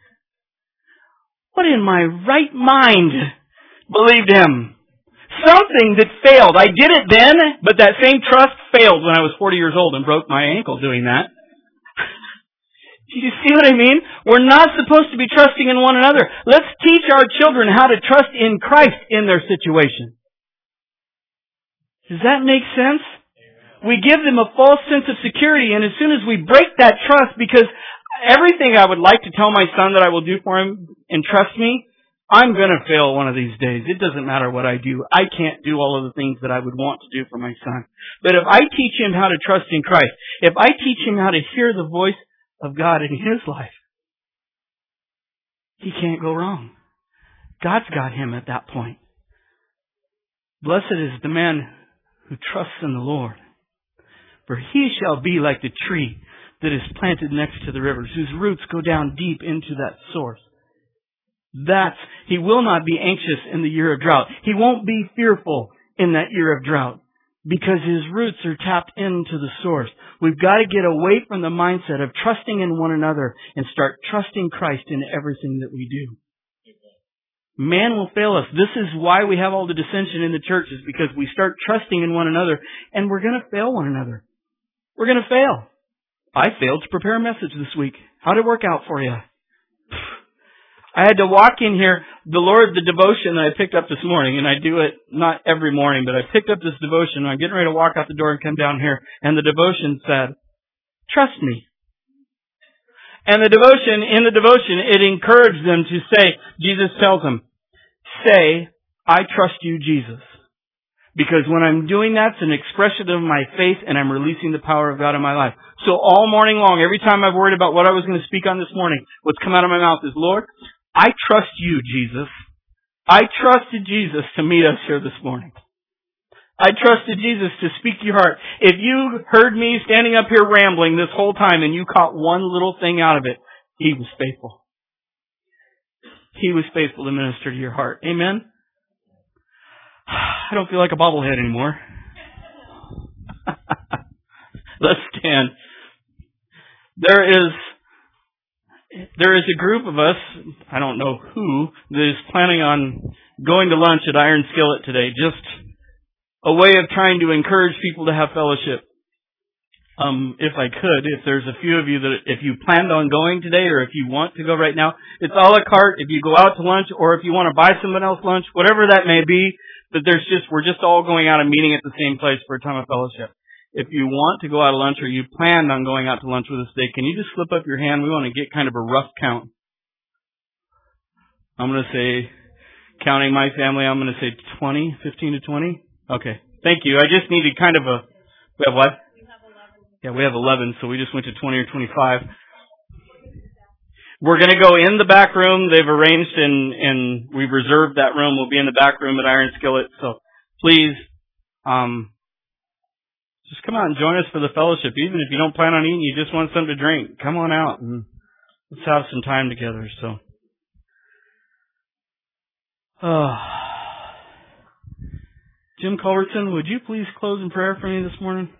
What in my right mind believed him? Something that failed. I did it then, but that same trust failed when I was 40 years old and broke my ankle doing that. Do you see what I mean? We're not supposed to be trusting in one another. Let's teach our children how to trust in Christ in their situation. Does that make sense? We give them a false sense of security, and as soon as we break that trust, because everything I would like to tell my son that I will do for him, and trust me, I'm going to fail one of these days. It doesn't matter what I do. I can't do all of the things that I would want to do for my son. But if I teach him how to trust in Christ, if I teach him how to hear the voice of God in his life, he can't go wrong. God's got him at that point. Blessed is the man who trusts in the Lord, for he shall be like the tree that is planted next to the rivers, whose roots go down deep into that source. He will not be anxious in the year of drought. He won't be fearful in that year of drought because his roots are tapped into the source. We've got to get away from the mindset of trusting in one another and start trusting Christ in everything that we do. Man will fail us. This is why we have all the dissension in the church, is because we start trusting in one another and we're going to fail one another. We're going to fail. I failed to prepare a message this week. How did it work out for you? I had to walk in here, the devotion that I picked up this morning, and I do it not every morning, but I picked up this devotion, and I'm getting ready to walk out the door and come down here, and the devotion said, trust me. And in the devotion, it encouraged them to say, Jesus tells them, say, I trust you, Jesus. Because when I'm doing that, it's an expression of my faith, and I'm releasing the power of God in my life. So all morning long, every time I've worried about what I was going to speak on this morning, what's come out of my mouth is, Lord, I trust you, Jesus. I trusted Jesus to meet us here this morning. I trusted Jesus to speak to your heart. If you heard me standing up here rambling this whole time and you caught one little thing out of it, He was faithful. He was faithful to minister to your heart. Amen? I don't feel like a bobblehead anymore. Let's stand. There is a group of us, I don't know who, that is planning on going to lunch at Iron Skillet today. Just a way of trying to encourage people to have fellowship. If I could, if there's a few of you that, if you planned on going today or if you want to go right now, it's a la carte. If you go out to lunch or if you want to buy someone else lunch, whatever that may be, but we're just all going out and meeting at the same place for a time of fellowship. If you want to go out to lunch or you planned on going out to lunch with us today, can you just slip up your hand? We want to get kind of a rough count. I'm going to say, counting my family, I'm going to say 20, 15 to 20. Okay. Thank you. I just needed kind of we have what? Yeah, we have 11, so we just went to 20 or 25. We're going to go in the back room. They've arranged and we've reserved that room. We'll be in the back room at Iron Skillet. So please, just come out and join us for the fellowship. Even if you don't plan on eating, you just want something to drink, come on out and let's have some time together. So, Jim Culbertson, would you please close in prayer for me this morning?